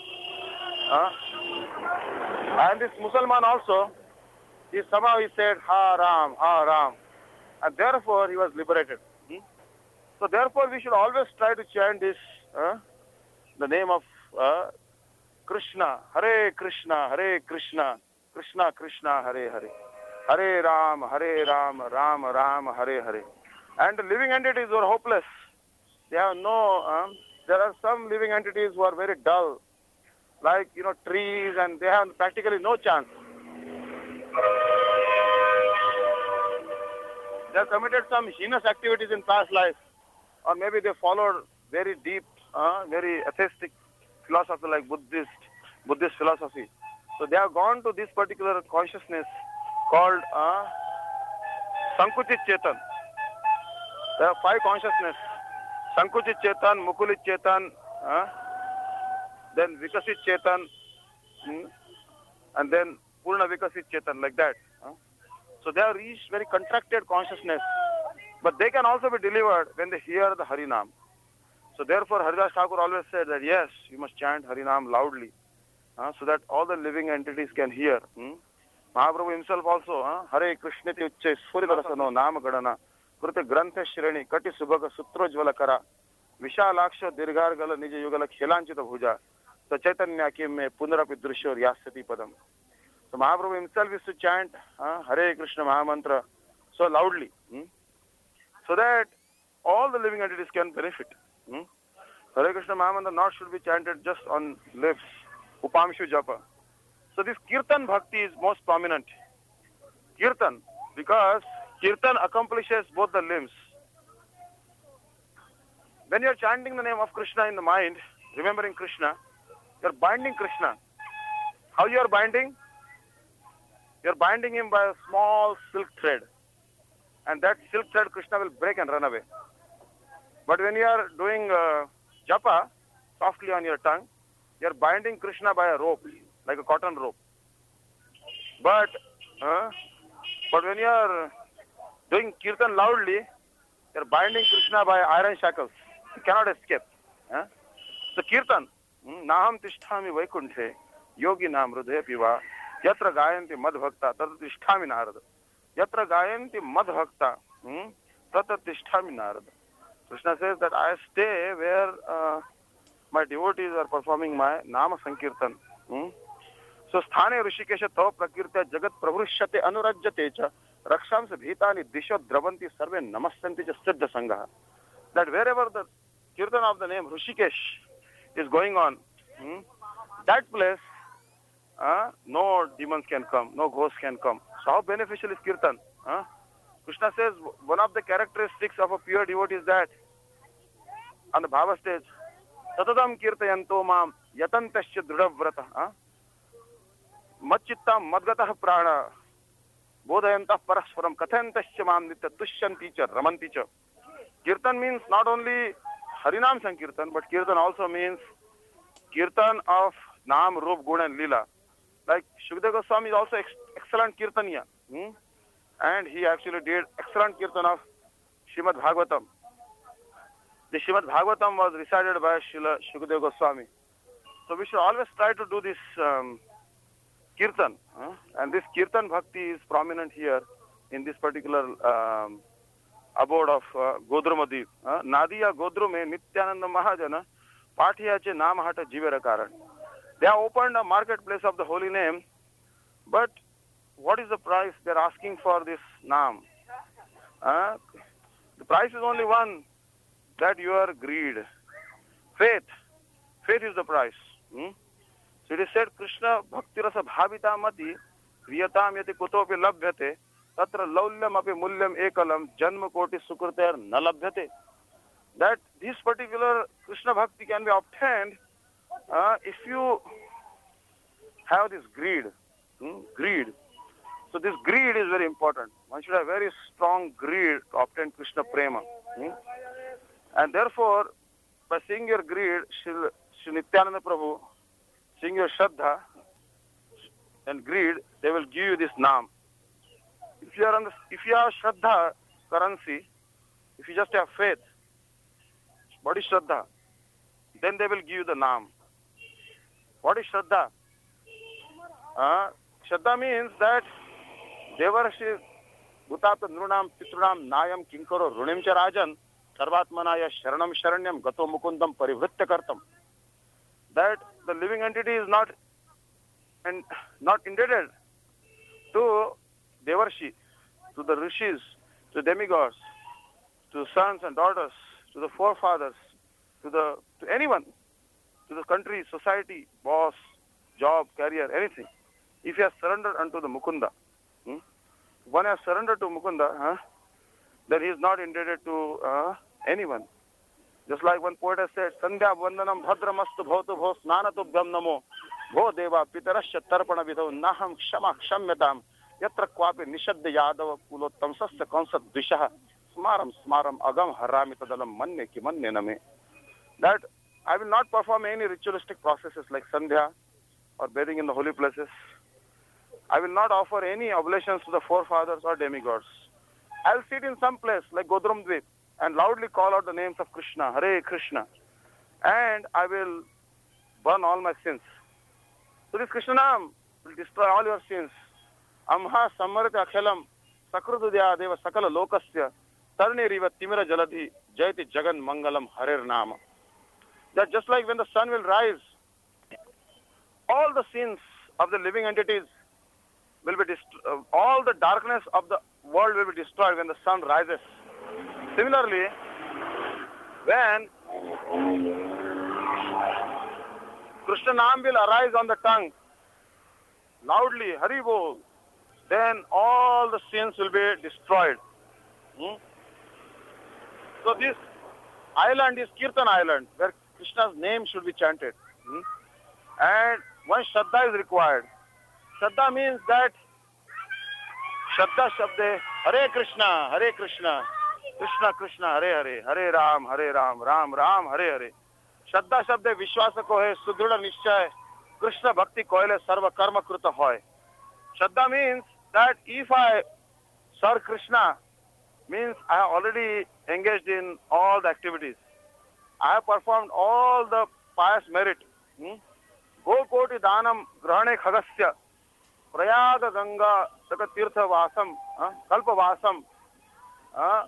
Huh? And this Musalman also, he somehow he said, ha Ram, ha Ram. And therefore he was liberated. Hmm? So therefore we should always try to chant this, uh, the name of uh, Krishna, Hare Krishna, Hare Krishna, Krishna Krishna, Hare Hare. Hare Ram, Hare Ram, Ram Ram, Hare Hare. And the living entities were hopeless. They have no, um, there are some living entities who are very dull, like, you know, trees, and they have practically no chance. They have committed some heinous activities in past life, or maybe they followed very deep, uh, very atheistic philosophy like Buddhist, Buddhist philosophy. So they have gone to this particular consciousness called uh, Sankuchit Chetan. There are five consciousness. Sankuchit Chetan, Mukulit Chetan, uh, then Vikasit Chetan, hmm, and then Purna Vikasit Chetan, like that. Uh. So they have reached very contracted consciousness. But they can also be delivered when they hear the Harinam. So therefore Haridas Thakur always said that yes, you must chant Harinam loudly, uh, so that all the living entities can hear. Hmm? Mahaprabhu himself also, uh, Hare Krishnati Uchche Sfuridasano Nama Gadana Krute Grantha Shreni Kati Subhaga Sutrojvala Kara Vishalaksha Dirgargala Nija Yugala Khilanchita Bhuja Sachaitanya Kimme Punarapi Drushyor Yasati Padam. So Mahaprabhu himself used to chant uh, Hare Krishna Mahamantra so loudly, hmm? so that all the living entities can benefit. Hmm? Hare Krishna Mahamantra not should be chanted just on lips, Upamshu Japa. So this Kirtan Bhakti is most prominent. Kirtan, because Kirtan accomplishes both the limbs. When you are chanting the name of Krishna in the mind, remembering Krishna, you are binding Krishna. How you are binding? You are binding him by a small silk thread. And that silk thread Krishna will break and run away. But when you are doing uh, japa, softly on your tongue, you are binding Krishna by a rope, like a cotton rope. But, uh, but when you are doing kirtan loudly, you are binding Krishna by iron shackles. You cannot escape. Uh? So kirtan, Naham Tishtami Vaikunthe, Yogi Nam Hridaya Piva, Yatra Gayanti Madbhakta, Tata Tishtami Narada. Yatra Gayanti Madbhakta, Tata Tishtami Narada. Krishna says that I stay where uh, my devotees are performing my Nama Sankirtan. Hmm? So Sthane Rishikesha Tava Prakirtya Jagat Prabhrishyate Anurajyate Cha Rakshams bhitani disho dravanti sarve namastanti cha siddha sangha. That wherever the kirtan of the name Rishikesh is going on, hmm, that place, uh, no demons can come, no ghosts can come. So how beneficial is kirtan? Huh? Krishna says one of the characteristics of a pure devotee is that on the bhava stage, Satadam kirtayanto mam yatantasya drudavrata. Huh? Machittam madgatah prana bodhayantah parasparam kathantasya mam nitya tushyanti cha ramanti cha. Kirtan means not only Harinam Sankirtan, but Kirtan also means Kirtan of Nam, Rup, Gun and Lila. Like Shukadeva Goswami is also ex excellent Kirtaniya. Hmm? And he actually did excellent Kirtan of Srimad Bhagavatam. The Srimad Bhagavatam was recited by Srila Shukadeva Goswami. So we should always try to do this um, Kirtan. Huh? And this Kirtan Bhakti is prominent here in this particular um, abode of uh, Godrumadip. Uh, Nadiya Godrume Nityananda Mahajana Pathiyache Namahata Jivera Karan. They have opened a marketplace of the holy name, but what is the price they're asking for this Nam? Uh, the price is only one, that your greed. Faith. Faith is the price. Hmm? So it is said, Krishna Bhakti Rasa Bhavita Mati Kriyatam Yati Kutopi Labhyate Tatra Laulyam Api Mulyam Ekalam Janma Koti Sukriter Nalabhyate. That this particular Krishna Bhakti can be obtained uh, if you have this greed. Hmm? Greed. So this greed is very important. One should have very strong greed to obtain Krishna Prema. Hmm? And therefore, by seeing your greed, Sri Nityananda Prabhu, seeing your Shraddha and greed, they will give you this Nam. If you are on the, if you have Shraddha currency, if you just have faith, what is Shraddha? Then they will give you the Nam. What is Shraddha? Uh, Shraddha means that Devarshi Bhutata Nrunam Pitrunam Nayam Kinkaro Runim Charajan Sarvatmanaya Sharanam Sharanyam Gato Mukundam Parivritta Kartam. That the living entity is not and not indebted to Devarshi, to the rishis, to demigods, to sons and daughters, to the forefathers, to the to anyone, to the country, society, boss, job, career, anything. If you have surrendered unto the Mukunda, hmm? one has surrendered to Mukunda, huh? then he is not indebted to uh, anyone. Just like one poet has said, Sandhya Vandanam Bhadramastu Bhotu Bho Snanatubhyam Namo Bho Deva Pitarasya Tarpana Vidho Naham Kshama Kshamyatam Yatra Kwapi Nishadya Yadava Kulottam Sasya Konsat Dishaha Smaram Smaram Agam Harami Tadalam Manne Ki Manne Name. That I will not perform any ritualistic processes like Sandhya or bathing in the holy places. I will not offer any oblations to the forefathers or demigods. I will sit in some place like Godrumdvip and loudly call out the names of Krishna, Hare Krishna, and I will burn all my sins. So this Krishna Nam will destroy all your sins. Amha Samarita Akhelam Sakrududya Deva Sakala Lokasya Tarni Riva Timira Jaladhi Jayati Jagan Mangalam Harer Nama. That just like when the sun will rise, all the sins of the living entities will be dest- uh, all the darkness of the world will be destroyed when the sun rises. Similarly, when Krishna Nam will arise on the tongue, loudly, Hari Bol, then all the sins will be destroyed. Hmm? So this island is Kirtan Island, where Krishna's name should be chanted. Hmm? And one Shraddha is required. Shraddha means that Shraddha Shabde, Hare Krishna, Hare Krishna, Krishna Krishna, Hare Hare, Hare Ram, Hare Ram, Ram Ram, Hare Hare. Shraddha Shabde Vishwasa ko hai, Sudruda Nishchay, Krishna Bhakti koile sarva karma kruta hoy. Shraddha means that if I serve Krishna, means I have already engaged in all the activities. I have performed all the pious merit. Hmm? Go Koti Danam Grahane Khagasya Prayaga Ganga Taka Tirtha Vasam uh, Kalpa Vasam. Uh,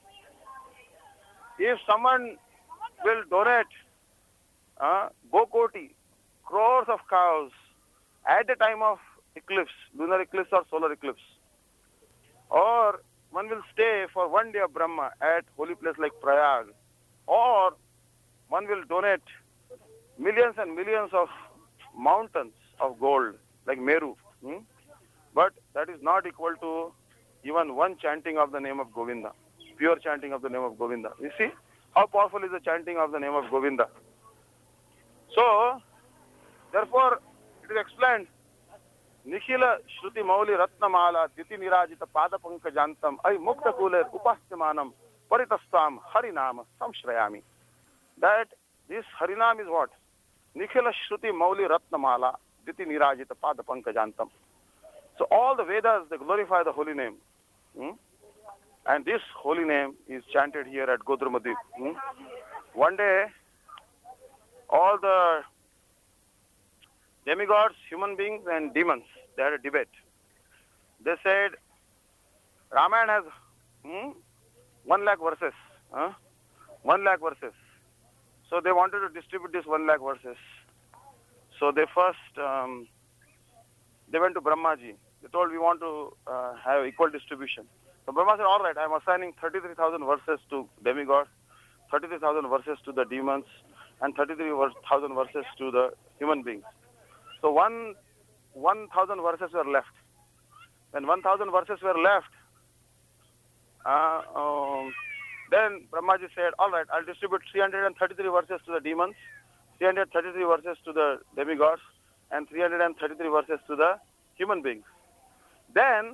if someone will donate uh, Go Koti, crores of cows at the time of eclipse, lunar eclipse or solar eclipse, or one will stay for one day of Brahma at holy place like Prayag, or one will donate millions and millions of mountains of gold like Meru. Hmm? But that is not equal to even one chanting of the name of Govinda, pure chanting of the name of Govinda. You see how powerful is the chanting of the name of Govinda. So, therefore, it is explained, Nikhila Shruti Mauli Ratnamala Diti Nirajita Padapanka Jantam Ay Mukta Kuler Upastyamanam Paritastam Harinama Samshrayami. That this Harinam is what? Nikhila Shruti Mauli Ratnamala Diti Nirajita Padapanka Jantam. So all the Vedas, they glorify the holy name. Hmm? And this holy name is chanted here at Godrumadip. Hmm? One day, all the demigods, human beings, and demons, they had a debate. They said, Ramayana has hmm, one lakh verses. Huh? One lakh verses. So they wanted to distribute this one lakh verses. So they first, um, they went to Brahmaji. They told, we want to uh, have equal distribution. So Brahma said, all right, I am assigning thirty-three thousand verses to demigods, thirty-three thousand verses to the demons, and thirty-three thousand verses to the human beings. So one, one thousand verses were left. When one thousand verses were left, uh, um, then Brahmaji said, all right, I'll distribute three hundred thirty-three verses to the demons, three hundred thirty-three verses to the demigods, and three hundred thirty-three verses to the human beings. Then,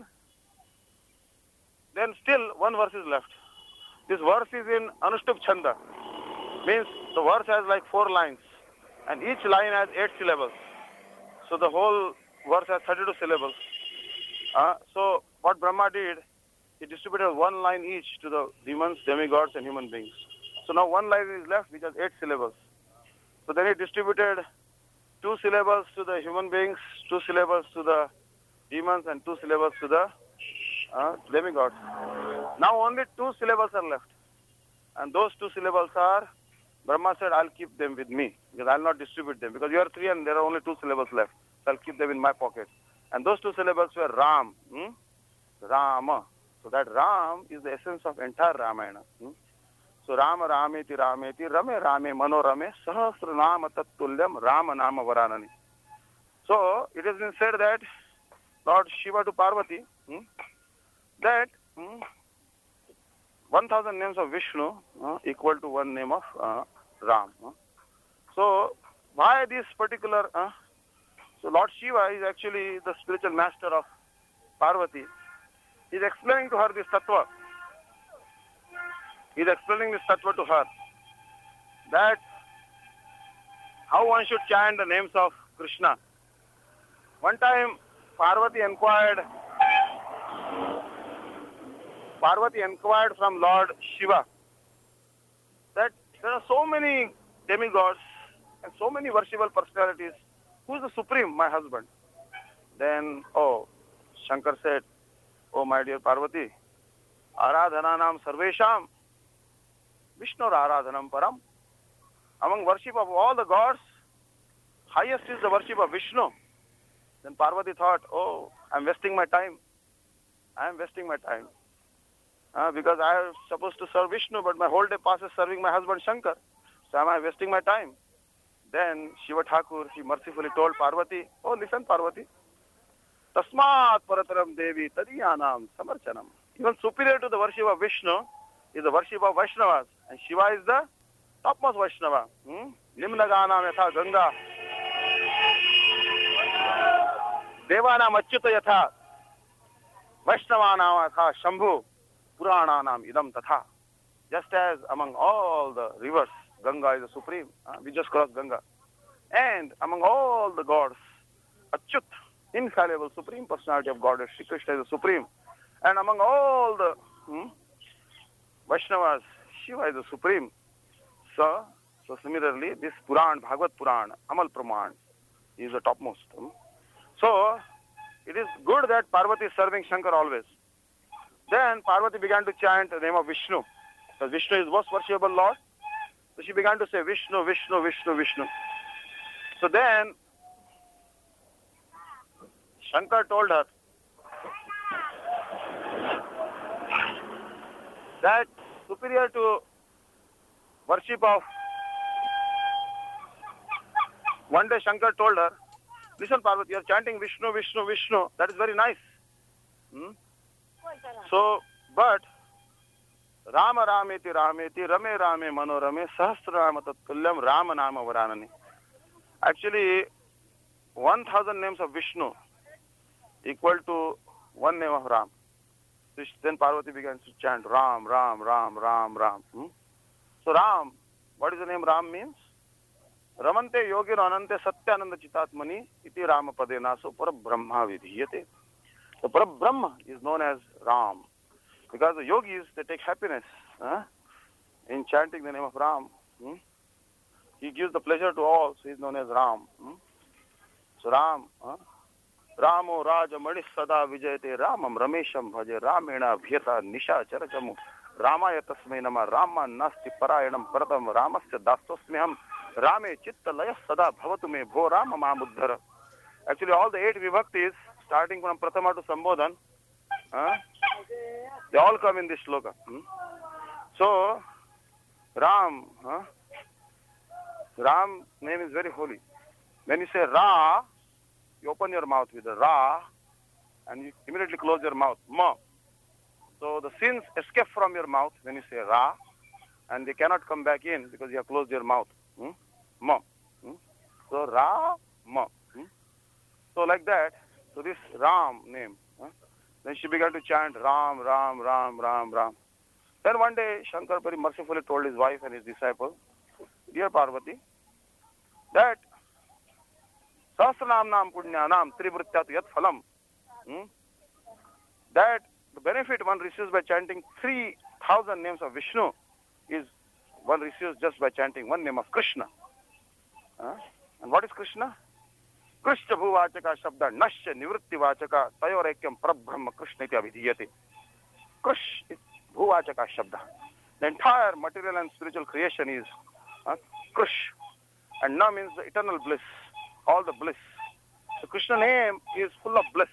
then still one verse is left. This verse is in Anushtup Chanda. Means the verse has like four lines, and each line has eight syllables. So the whole verse has thirty-two syllables. Uh, so what Brahma did, he distributed one line each to the demons, demigods, and human beings. So now one line is left, which has eight syllables. So then he distributed two syllables to the human beings, two syllables to the demons, and two syllables to the uh, demigods. Now only two syllables are left. And those two syllables are, Brahma said, I'll keep them with me, because I'll not distribute them, because you are three and there are only two syllables left. So I'll keep them in my pocket. And those two syllables were Ram, hmm? Rama. So that Ram is the essence of entire Ramayana. Hmm? So Rama Rameti Rameti Rame Rame Mano Rame Sahasra Nama Tattulyam Rama Nama Varanani. So it has been said that Lord Shiva to Parvati, hmm, that hmm, one thousand names of Vishnu uh, equal to one name of uh, Ram. Uh. So why this particular, uh, so Lord Shiva is actually the spiritual master of Parvati. He is explaining to her this tattva. He is explaining this tattva to her, that how one should chant the names of Krishna. One time Parvati inquired, Parvati inquired from Lord Shiva that there are so many demigods and so many worshipable personalities. Who is the supreme? My husband. Then, oh, Shankar said, oh my dear Parvati, Aradhananam Sarvesham, Vishnu Aradhanam Param. Among worship of all the gods, highest is the worship of Vishnu. Then Parvati thought, oh, I'm wasting my time. I'm wasting my time. Uh, because I am supposed to serve Vishnu, but my whole day passes serving my husband Shankar. So am I wasting my time? Then Shiva Thakur, he mercifully told Parvati, oh, listen Parvati, Tasmat Parataram Devi Tadiyanam Samarchanam. Even superior to the worship of Vishnu is the worship of Vaishnavas. And Shiva is the topmost Vaishnava. Hmm? Nimnaganam Yatha Ganga. Devanam Achyuta Yatha. Vaishnavanam Yatha Shambhu. Purananam Idam Tatha. Just as among all the rivers, Ganga is the supreme. Uh, we just crossed Ganga. And among all the gods, Achyut, infallible, supreme personality of Godhead, Shri Krishna is the supreme. And among all the hmm, Vaishnavas, Shiva is the supreme. So, so similarly, this Puran, Bhagavad Puran, Amal Praman, is the topmost. Hmm. So, it is good that Parvati is serving Shankar always. Then Parvati began to chant the name of Vishnu. Because Vishnu is most worshipable Lord. So she began to say Vishnu, Vishnu, Vishnu, Vishnu. So then Shankar told her, that superior to worship of. One day Shankar told her, listen Parvati, you are chanting Vishnu, Vishnu, Vishnu. That is very nice. Hmm? So, but Rama Rameti Rameti Rame Rame Manorame Sahasranama Tattulyam Rama Nama Varanani. Actually, one thousand names of Vishnu equal to one name of Ram. Then Parvati begins to chant Ram, Ram, Ram, Ram, Ram. Hmm? So Ram, what is the name Ram means? Ramante yogir anante satyananda chitatmani iti Rama padena so parabrahma vidhiyate. The parabrahma is known as Ram. Because the yogis, they take happiness huh, in chanting the name of Ram. Hmm? He gives the pleasure to all, so he is known as Ram. Hmm? So Ram, huh? Ramo Raja Mani Sada Vijayate Ramam Ramesham Bhaje Ramena Bhyata Nisha Charachamu Ramaya Tasmai Nama Rama Nasti Parayanam Paratam Ramasya Dastosmiham Rame Chitta Laya Sada Bhavatume Bho Rama Mamuddhara. Actually, all the eight vibhaktis, starting from Pratama to Sambodhan, huh, they all come in this shloka. Hmm? So, Ram, huh? Ram name is very holy. When you say Ra, you open your mouth with a Ra and you immediately close your mouth. Ma. So the sins escape from your mouth when you say Ra and they cannot come back in because you have closed your mouth. Hmm? Ma. Hmm? So Ra, Ma. Hmm? So like that, so this Ram name. Huh? Then she began to chant Ram, Ram, Ram, Ram, Ram. Then one day Shankar very mercifully told his wife and his disciple, dear Parvati, that Sahasranam Nam Punyanam Trivrityatu Yat Phalam. Hmm? That the benefit one receives by chanting three thousand names of Vishnu is one receives just by chanting one name of Krishna. Huh? And what is Krishna? Krishna Bhuvachaka Shabda Nashya Nivritti Vachaka Tayorekyam Parabrahma Krishna iti abhidhiyate. Krish is Bhuvachaka Shabda. The entire material and spiritual creation is uh, Krish. And Na means the eternal bliss. All the bliss. So Krishna name is full of bliss.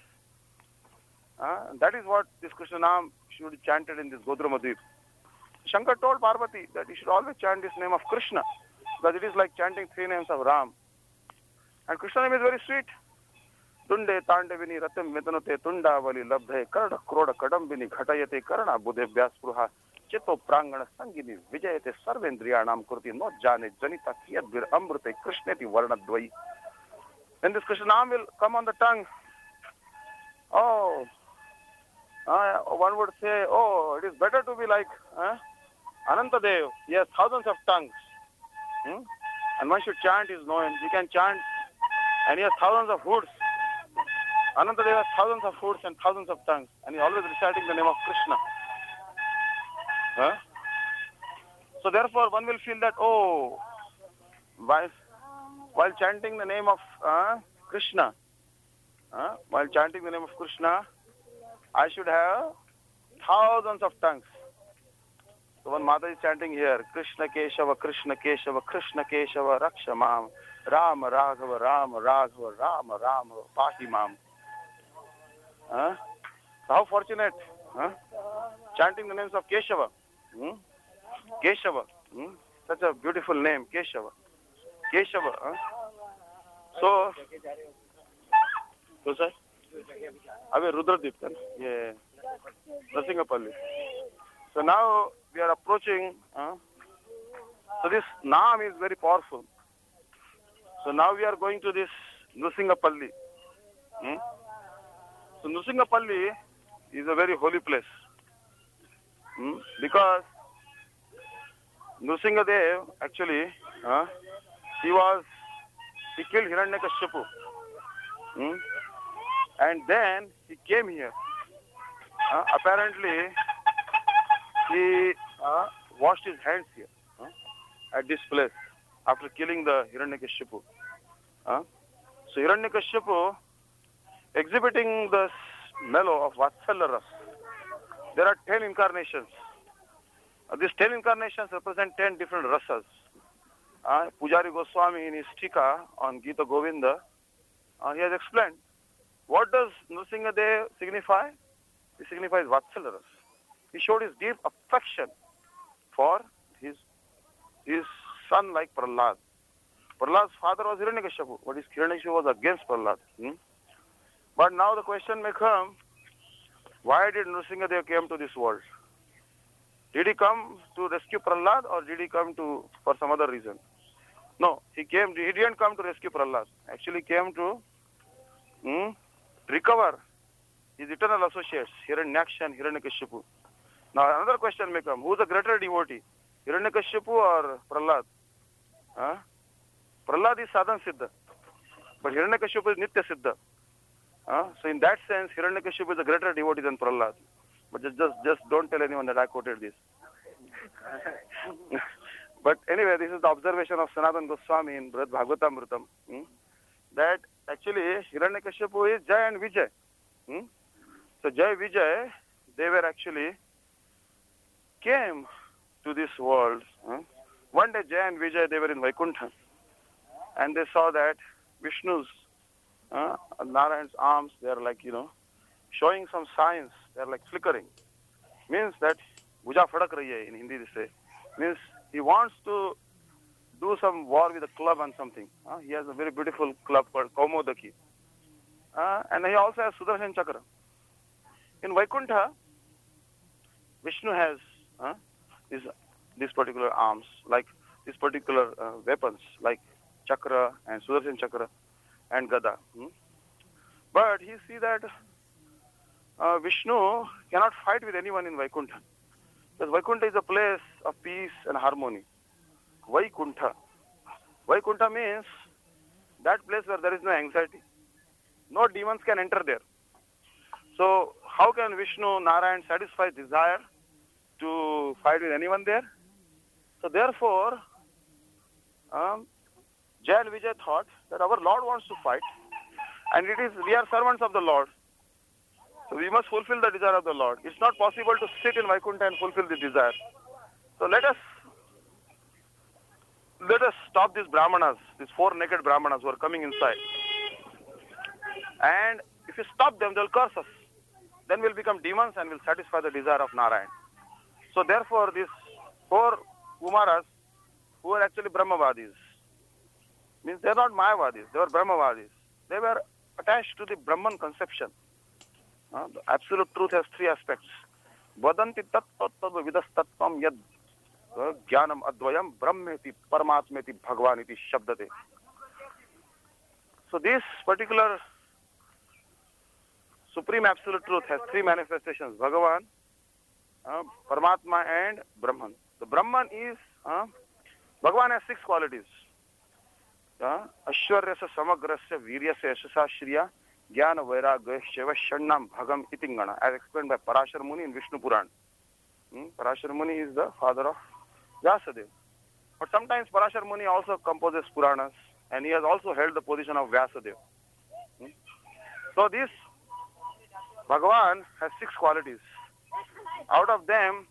Uh, that is what this Krishna name should be chanted in this Godramadvip. Shankar told Parvati that he should always chant this name of Krishna because it is like chanting three names of Ram. And Krishna name is very sweet. Tunde Tandavini Ratam Metanute Tundavali Labdhe Karada Kroda Kadambini Ghatayate Karana Budhe Vyaspruha Cheto Prangana Sangini Vijayate Sarvendriyanam Kurti No Jane Janita Kiyad Vir Amrute Krishneti Varnadvai. Then this Krishna name will come on the tongue. Oh, uh, one would say, oh, it is better to be like uh, Anantadev. He has thousands of tongues. Hmm? And one should chant his name. He can chant and he has thousands of hoods. Anantadev has thousands of hoods and thousands of tongues. And he is always reciting the name of Krishna. Huh? So therefore one will feel that, oh, while, while chanting the name of uh, Krishna, uh, while chanting the name of Krishna, I should have thousands of tongues. So one Mata is chanting here, Krishna Keshava, Krishna Keshava, Krishna Keshava, Rakshamam, Rama Raghava, Rama Raghava, Rama Rama, Pahimam. Huh? So how fortunate, huh? Chanting the names of Keshava. Hmm? Keshava. Hmm? Such a beautiful name, Keshava. Keshava. Huh? So, so sir? Abe Rudradip, yeah. Nasingapalli. So now we are approaching, uh, so this Naam is very powerful. So now we are going to this Nusingapalli. Hmm? So Nusingapalli is a very holy place. Hmm? Because Nrsingadev actually, uh, he was, he killed Hiranyakashipu. Hmm? And then he came here. Uh, apparently, he uh, washed his hands here uh, at this place after killing the Hiranyakashipu. Uh, so Hiranyakashipu exhibiting the mellow of Vatsalya Ras. There are ten incarnations. Uh, these ten incarnations represent ten different rasas. Uh, Pujari Goswami in his Tika on Gita Govinda, uh, he has explained what does Nrsingadev signify? It signifies Vatsalya Ras. he showed his deep affection for his his son like Prahlad. Prahlad's father was Hiranyakashipu, but his Hiranyakashipu was against Prahlad. Hmm? But now the question may come, why did Nrsimhadev came to this world? Did he come to rescue Prahlad or did he come to for some other reason? No, he came. He didn't come to rescue Prahlad. Actually, came to hmm, recover his eternal associates, Hiranyaksha and Hiranyakashipu. Now another question may come: who's a greater devotee, Hiranyakashipu or Prahlad? Huh? Prahlad is sadhan siddha, but Hiranyakashipu is nitya siddha. Uh, so in that sense, Hiranyakashipu is a greater devotee than Prahlad. But just, just, just don't tell anyone that I quoted this. But anyway, this is the observation of Sanatana Goswami in Brihad Bhagavatamritam. Hmm? That actually Hiranyakashipu is Jai and Vijay. Hmm? So Jai Vijay, they were actually came to this world. Huh? One day Jai and Vijay, they were in Vaikuntha. And they saw that Vishnu's Uh, Narayan's arms, they are like, you know, showing some signs. They are like flickering. Means that Bhuja fadak rahi hai, in Hindi they say. Means he wants to do some war with a club and something. Uh, he has a very beautiful club called Kaumodaki. Uh, and he also has Sudarshan Chakra. In Vaikuntha, Vishnu has uh, these, these particular arms, like these particular uh, weapons, like Chakra and Sudarshan Chakra and Gada. Hmm? But he see that uh, Vishnu cannot fight with anyone in Vaikuntha. Because Vaikuntha is a place of peace and harmony. Vaikuntha. Vaikuntha means that place where there is no anxiety. No demons can enter there. So how can Vishnu, Narayan satisfy desire to fight with anyone there? So therefore, um, Jai and Vijay thought that our Lord wants to fight, and it is we are servants of the Lord. So we must fulfill the desire of the Lord. It's not possible to sit in Vaikuntha and fulfill the desire. So let us let us stop these Brahmanas, these four naked Brahmanas who are coming inside. And if you stop them, they'll curse us. Then we'll become demons and we'll satisfy the desire of Narayan. So therefore, these four Kumaras, who are actually Brahmavadis, means they are not Mayavadis, they were Brahmavadis. They were attached to the Brahman conception. Uh, the absolute truth has three aspects. Vadanti tattva vidas tattvam yad jnanam advayam brahmeti paramatmeti bhagvaniti shabdate. So this particular supreme absolute truth has three manifestations: Bhagavan, uh, Paramatma and Brahman. The Brahman is, uh, Bhagavan has six qualities. Ashwaryasa samagrasya viryasya yashasa shriya jnana vairagya sheva shannam bhagam itingana, as explained by Parashar Muni in Vishnu Puran. Hmm? Parashar Muni is the father of Vyasadeva. But sometimes Parashar Muni also composes Puranas, and he has also held the position of Vyasadeva. Hmm? So this Bhagavan has six qualities. Out of them,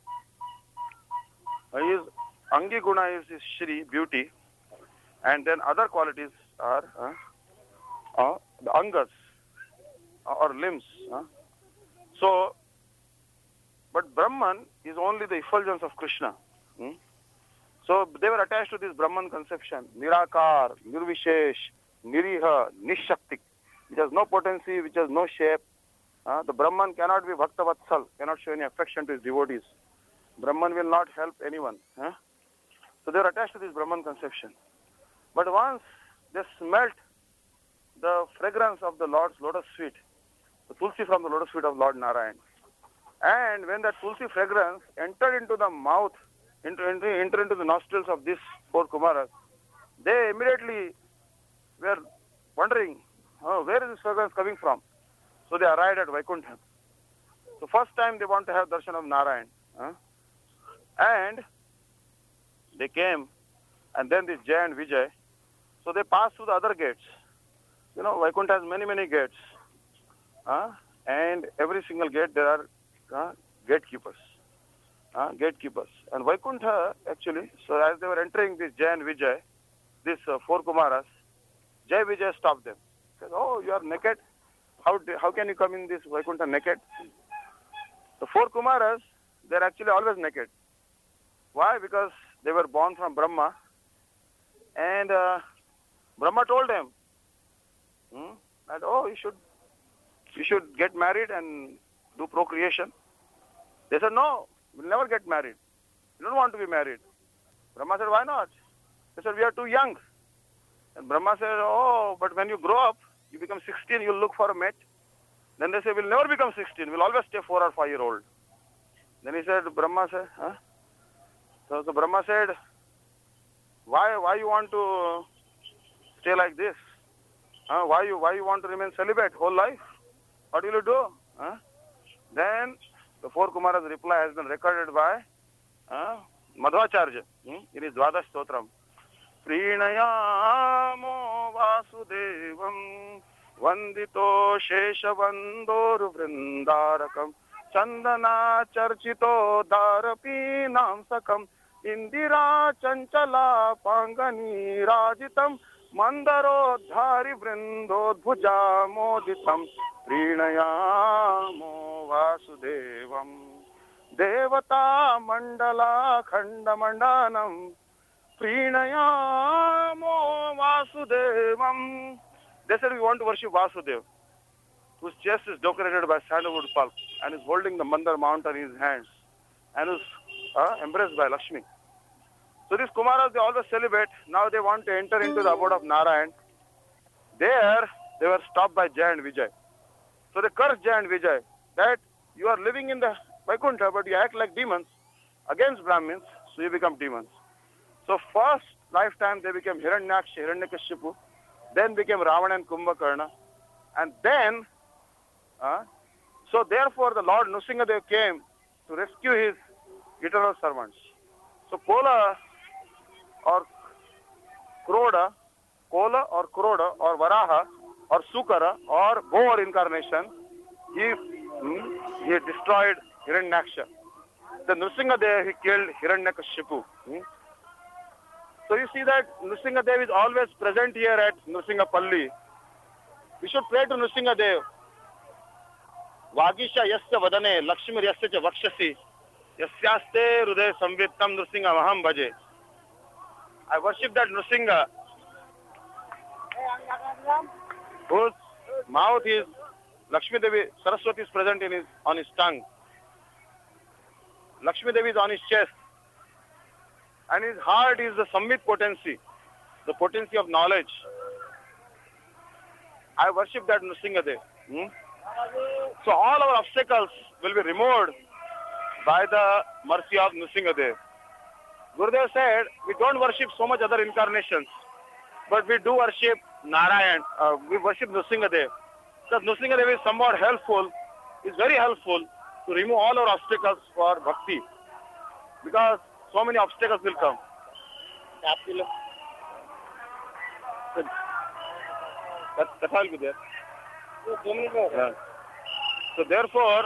his Angi Guna is his Shri, beauty. And then other qualities are uh, uh, the angas uh, or limbs. Uh. So, but Brahman is only the effulgence of Krishna. Hmm? So they were attached to this Brahman conception: Nirakar, Nirvishesh, Niriha, Nishaktik, which has no potency, which has no shape. Uh, the Brahman cannot be Bhaktavatsal, cannot show any affection to his devotees. Brahman will not help anyone. Huh? So they are attached to this Brahman conception. But once they smelt the fragrance of the Lord's lotus feet, the tulsi from the lotus feet of Lord Narayan, and when that tulsi fragrance entered into the mouth, into, into, entered into the nostrils of these four Kumaras, they immediately were wondering, oh, where is this fragrance coming from? So they arrived at Vaikuntha. So first time they want to have darshan of Narayan. Huh? And they came, and then this Jai and Vijay, so they passed through the other gates. You know, Vaikuntha has many, many gates. Uh, and every single gate there are uh, gatekeepers. Uh, gatekeepers. And Vaikuntha, actually, so as they were entering this Jai and Vijay, these uh, four Kumaras, Jai Vijay stopped them. Said, oh, you are naked? How, how can you come in this Vaikuntha naked? The four Kumaras, they're actually always naked. Why? Because they were born from Brahma. And uh, Brahma told them hmm, that, oh, you should, you should get married and do procreation. They said, no, we'll never get married. We don't want to be married. Brahma said, why not? They said, we are too young. And Brahma said, oh, but when you grow up, you become sixteen, you'll look for a mate. Then they say, we'll never become sixteen. We'll always stay four or five year old. Then he said, Brahma said, huh? So, so Brahma said, why, why you want to stay like this? Huh? Why you, why you want to remain celibate whole life? What will you do? Huh? Then the four Kumaras' reply has been recorded by uh, Madhvacharya hmm? in his Dvadash Stotram. Prinayamo Vasudevam Vandito Sheshavandor Vrindarakam Chandana Charchito Darapi Namsakam Indira Chanchala Pangani Rajitam Mandaro Dhari Vrindodbhuja Moditam Prinayamo Vasudevam Devata Mandala Khandamandanam Prinayamo Vasudevam. They said we want to worship Vasudev, whose chest is decorated by sandalwood pulp and is holding the Mandar mountain in his hands and is uh, embraced by Lakshmi. So these Kumaras, they always celebrate. Now they want to enter into the abode of Narayan. There, they were stopped by Jay and Vijay. So they cursed Jay and Vijay that you are living in the Vaikuntha, but you act like demons against Brahmins, so you become demons. So first lifetime they became Hiranyaksha, Hiranyakashipu, then became Ravana and Kumbhakarna, and then, uh, so therefore the Lord Nrsimhadev came to rescue his eternal servants. So Kola or Kroda, Kola or Kroda or Varaha or Sukara or Boar incarnation, he, hmm, he destroyed Hiranyaksha. The Nrsimhadev, he killed Hiranyakashipu. Hmm? So you see that Nrsimhadev is always present here at Nrsimhapalli. We should pray to Nrsimhadev. Vagisha yasya vadane, Lakshmi yasya cha vakshasi, yasyaste hruday samvittam Nrsimha maham bhaje. I worship that Nrsimha, whose mouth is, Lakshmi Devi, Saraswati is present in his, on his tongue. Lakshmi Devi is on his chest. And his heart is the Samvit potency, the potency of knowledge. I worship that Nrsimhadev. Hmm? So all our obstacles will be removed by the mercy of Nrsimhadev. Gurudev said, we don't worship so much other incarnations, but we do worship Narayan, uh, we worship Nrsimhadev. Because Nrsimhadev is somewhat helpful, is very helpful to remove all our obstacles for bhakti. Because so many obstacles will come. That, that will be there. Yeah. So therefore,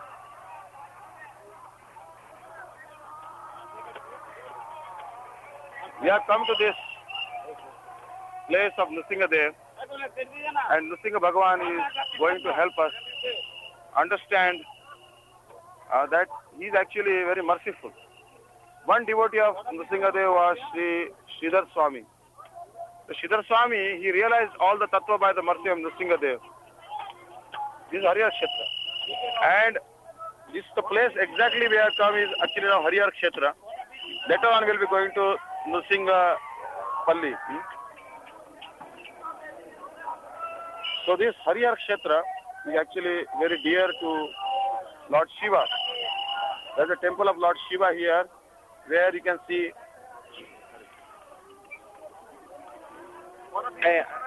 we have come to this place of Nrsimhadev, and Nrsimha Bhagavan is going to help us understand uh, that he is actually very merciful. One devotee of Nrsimhadev was Sri Sridhar Swami. The Sridhar Swami, he realized all the tattva by the mercy of Nrsimhadev. This is Harihar Kshetra. And this the place exactly where come is actually now Harihar Kshetra. Later on we'll be going to Nrsimha Palli. Hmm? So this Harihar Kshetra is actually very dear to Lord Shiva. There's a temple of Lord Shiva here, where you can see. Hey,